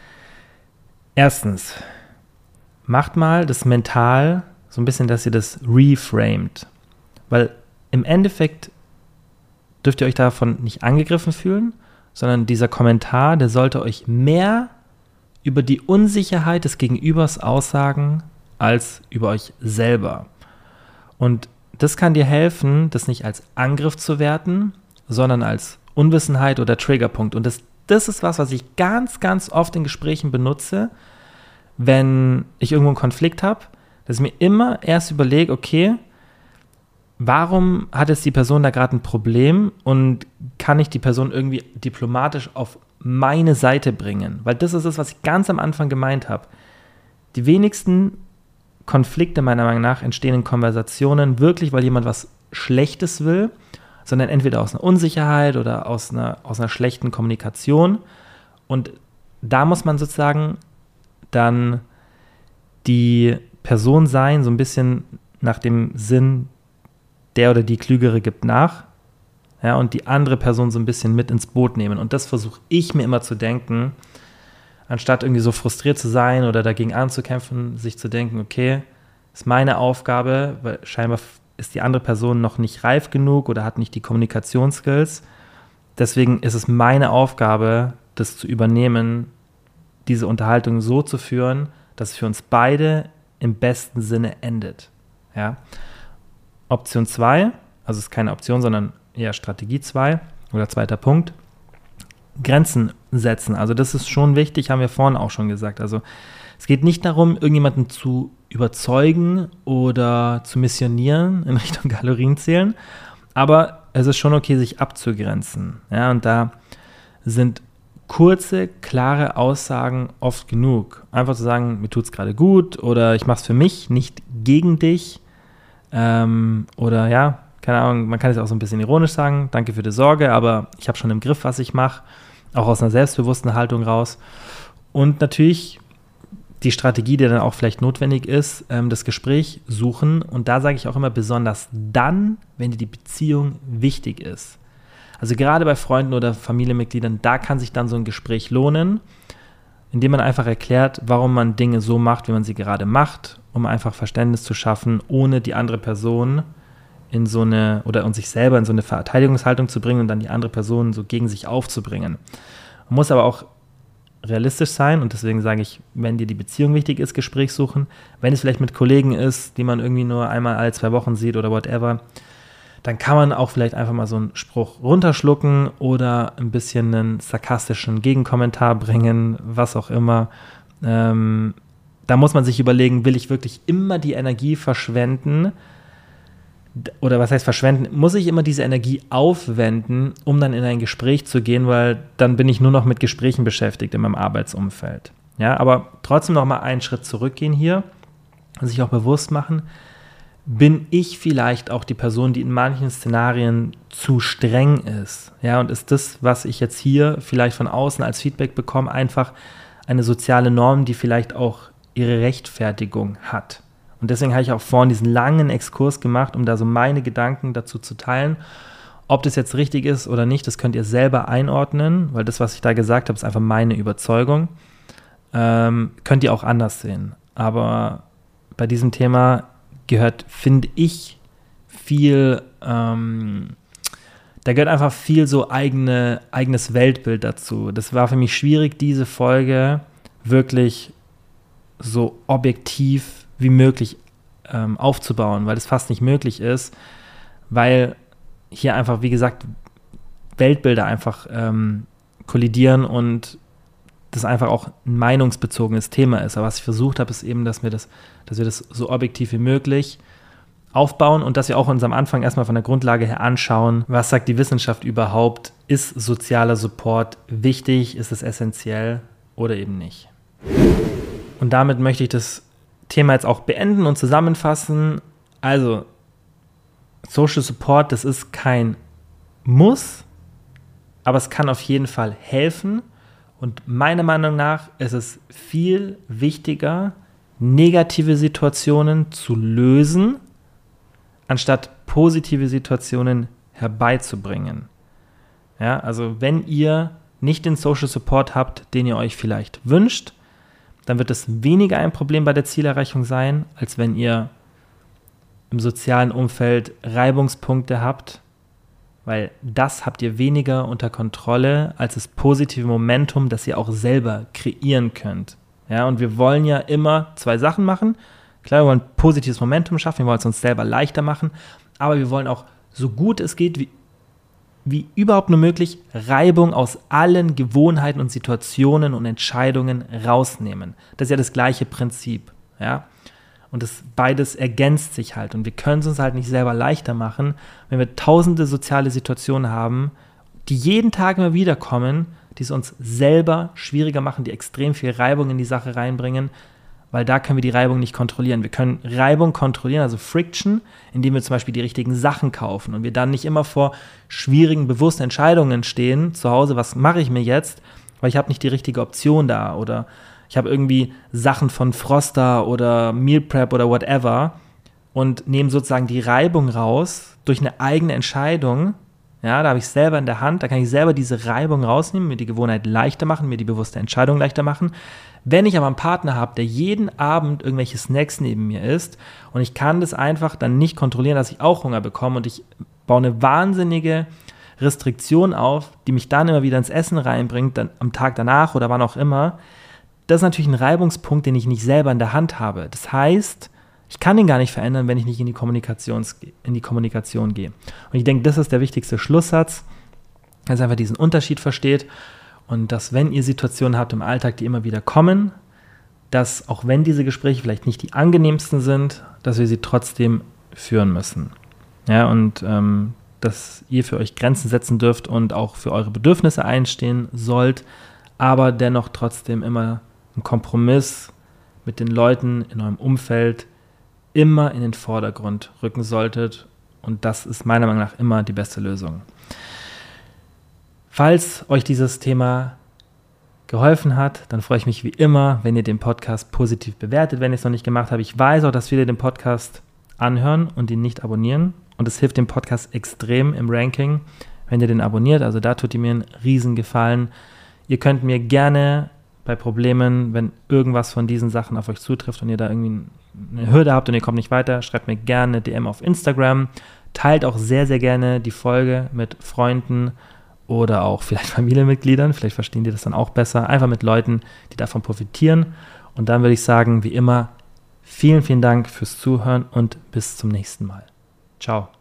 Erstens, macht mal das mental so ein bisschen, dass ihr das reframed. Weil im Endeffekt dürft ihr euch davon nicht angegriffen fühlen, sondern dieser Kommentar, der sollte euch mehr über die Unsicherheit des Gegenübers aussagen, als über euch selber. Und das kann dir helfen, das nicht als Angriff zu werten, sondern als Unwissenheit oder Triggerpunkt. Und das ist was ich ganz, ganz oft in Gesprächen benutze, wenn ich irgendwo einen Konflikt habe, dass ich mir immer erst überlege, okay, warum hat jetzt die Person da gerade ein Problem und kann ich die Person irgendwie diplomatisch auf meine Seite bringen? Weil das ist es, was ich ganz am Anfang gemeint habe. Die wenigsten Konflikte meiner Meinung nach entstehen in Konversationen wirklich, weil jemand was Schlechtes will, sondern entweder aus einer Unsicherheit oder aus einer schlechten Kommunikation. Und da muss man sozusagen dann die Person sein, so ein bisschen nach dem Sinn, der oder die Klügere gibt nach, ja, und die andere Person so ein bisschen mit ins Boot nehmen. Und das versuche ich mir immer zu denken, anstatt irgendwie so frustriert zu sein oder dagegen anzukämpfen, sich zu denken, okay, ist meine Aufgabe, weil scheinbar ist die andere Person noch nicht reif genug oder hat nicht die Kommunikationsskills. Deswegen ist es meine Aufgabe, das zu übernehmen, diese Unterhaltung so zu führen, dass es für uns beide im besten Sinne endet. Ja? Option 2, also es ist keine Option, sondern eher Strategie 2 oder zweiter Punkt, Grenzen setzen. Also das ist schon wichtig, haben wir vorhin auch schon gesagt. Also es geht nicht darum, irgendjemanden zu überzeugen oder zu missionieren in Richtung Kalorienzählen, aber es ist schon okay, sich abzugrenzen. Ja, und da sind kurze, klare Aussagen oft genug. Einfach zu sagen, mir tut es gerade gut oder ich mache es für mich, nicht gegen dich. Oder ja, keine Ahnung, man kann es auch so ein bisschen ironisch sagen, danke für die Sorge, aber ich habe schon im Griff, was ich mache, auch aus einer selbstbewussten Haltung raus. Und natürlich die Strategie, die dann auch vielleicht notwendig ist, das Gespräch suchen. Und da sage ich auch immer besonders dann, wenn dir die Beziehung wichtig ist. Also gerade bei Freunden oder Familienmitgliedern, da kann sich dann so ein Gespräch lohnen, indem man einfach erklärt, warum man Dinge so macht, wie man sie gerade macht, um einfach Verständnis zu schaffen, ohne die andere Person und sich selber in so eine Verteidigungshaltung zu bringen und dann die andere Person so gegen sich aufzubringen. Man muss aber auch realistisch sein und deswegen sage ich, wenn dir die Beziehung wichtig ist, Gespräch suchen. Wenn es vielleicht mit Kollegen ist, die man irgendwie nur einmal alle 2 Wochen sieht oder whatever, dann kann man auch vielleicht einfach mal so einen Spruch runterschlucken oder ein bisschen einen sarkastischen Gegenkommentar bringen, was auch immer. Da muss man sich überlegen, will ich wirklich immer die Energie verschwenden? Oder was heißt verschwenden? Muss ich immer diese Energie aufwenden, um dann in ein Gespräch zu gehen, weil dann bin ich nur noch mit Gesprächen beschäftigt in meinem Arbeitsumfeld. Ja, aber trotzdem noch mal einen Schritt zurückgehen hier und sich auch bewusst machen, bin ich vielleicht auch die Person, die in manchen Szenarien zu streng ist? Ja, und ist das, was ich jetzt hier vielleicht von außen als Feedback bekomme, einfach eine soziale Norm, die vielleicht auch ihre Rechtfertigung hat? Und deswegen habe ich auch vorhin diesen langen Exkurs gemacht, um da so meine Gedanken dazu zu teilen. Ob das jetzt richtig ist oder nicht, das könnt ihr selber einordnen, weil das, was ich da gesagt habe, ist einfach meine Überzeugung. Könnt ihr auch anders sehen. Aber bei diesem Thema gehört, finde ich, viel, da gehört einfach viel so eigenes Weltbild dazu. Das war für mich schwierig, diese Folge wirklich so objektiv wie möglich aufzubauen, weil das fast nicht möglich ist, weil hier einfach, wie gesagt, Weltbilder einfach kollidieren und das einfach auch ein meinungsbezogenes Thema ist. Aber was ich versucht habe, ist eben, dass wir das so objektiv wie möglich aufbauen und dass wir auch uns am Anfang erstmal von der Grundlage her anschauen, was sagt die Wissenschaft überhaupt? Ist sozialer Support wichtig? Ist es essentiell oder eben nicht? Und damit möchte ich das Thema jetzt auch beenden und zusammenfassen. Also, Social Support, das ist kein Muss, aber es kann auf jeden Fall helfen. Und meiner Meinung nach ist es viel wichtiger, negative Situationen zu lösen, anstatt positive Situationen herbeizubringen. Ja, also wenn ihr nicht den Social Support habt, den ihr euch vielleicht wünscht, dann wird es weniger ein Problem bei der Zielerreichung sein, als wenn ihr im sozialen Umfeld Reibungspunkte habt, weil das habt ihr weniger unter Kontrolle als das positive Momentum, das ihr auch selber kreieren könnt. Ja, und wir wollen ja immer 2 Sachen machen. Klar, wir wollen positives Momentum schaffen, wir wollen es uns selber leichter machen, aber wir wollen auch, so gut es geht, wie überhaupt nur möglich, Reibung aus allen Gewohnheiten und Situationen und Entscheidungen rausnehmen. Das ist ja das gleiche Prinzip, ja. Und das beides ergänzt sich halt. Und wir können es uns halt nicht selber leichter machen, wenn wir tausende soziale Situationen haben, die jeden Tag immer wieder kommen, die es uns selber schwieriger machen, die extrem viel Reibung in die Sache reinbringen, weil da können wir die Reibung nicht kontrollieren. Wir können Reibung kontrollieren, also Friction, indem wir zum Beispiel die richtigen Sachen kaufen und wir dann nicht immer vor schwierigen, bewussten Entscheidungen stehen, zu Hause, was mache ich mir jetzt, weil ich habe nicht die richtige Option da oder ich habe irgendwie Sachen von Froster oder Meal Prep oder whatever und nehme sozusagen die Reibung raus durch eine eigene Entscheidung. Ja, da habe ich selber in der Hand, da kann ich selber diese Reibung rausnehmen, mir die Gewohnheit leichter machen, mir die bewusste Entscheidung leichter machen. Wenn ich aber einen Partner habe, der jeden Abend irgendwelche Snacks neben mir isst und ich kann das einfach dann nicht kontrollieren, dass ich auch Hunger bekomme und ich baue eine wahnsinnige Restriktion auf, die mich dann immer wieder ins Essen reinbringt, dann am Tag danach oder wann auch immer, das ist natürlich ein Reibungspunkt, den ich nicht selber in der Hand habe. Das heißt, ich kann ihn gar nicht verändern, wenn ich nicht in die Kommunikation gehe. Und ich denke, das ist der wichtigste Schlusssatz, dass ihr einfach diesen Unterschied versteht und dass, wenn ihr Situationen habt im Alltag, die immer wieder kommen, dass auch wenn diese Gespräche vielleicht nicht die angenehmsten sind, dass wir sie trotzdem führen müssen. Ja, und dass ihr für euch Grenzen setzen dürft und auch für eure Bedürfnisse einstehen sollt, aber dennoch trotzdem immer einen Kompromiss mit den Leuten in eurem Umfeld immer in den Vordergrund rücken solltet. Und das ist meiner Meinung nach immer die beste Lösung. Falls euch dieses Thema geholfen hat, dann freue ich mich wie immer, wenn ihr den Podcast positiv bewertet, wenn ihr es noch nicht gemacht habt. Ich weiß auch, dass viele den Podcast anhören und ihn nicht abonnieren. Und es hilft dem Podcast extrem im Ranking, wenn ihr den abonniert. Also da tut ihr mir einen riesen Gefallen. Ihr könnt mir gerne bei Problemen, wenn irgendwas von diesen Sachen auf euch zutrifft und ihr da irgendwie eine Hürde habt und ihr kommt nicht weiter, schreibt mir gerne eine DM auf Instagram. Teilt auch sehr, sehr gerne die Folge mit Freunden oder auch vielleicht Familienmitgliedern. Vielleicht verstehen die das dann auch besser. Einfach mit Leuten, die davon profitieren. Und dann würde ich sagen, wie immer, vielen, vielen Dank fürs Zuhören und bis zum nächsten Mal. Ciao.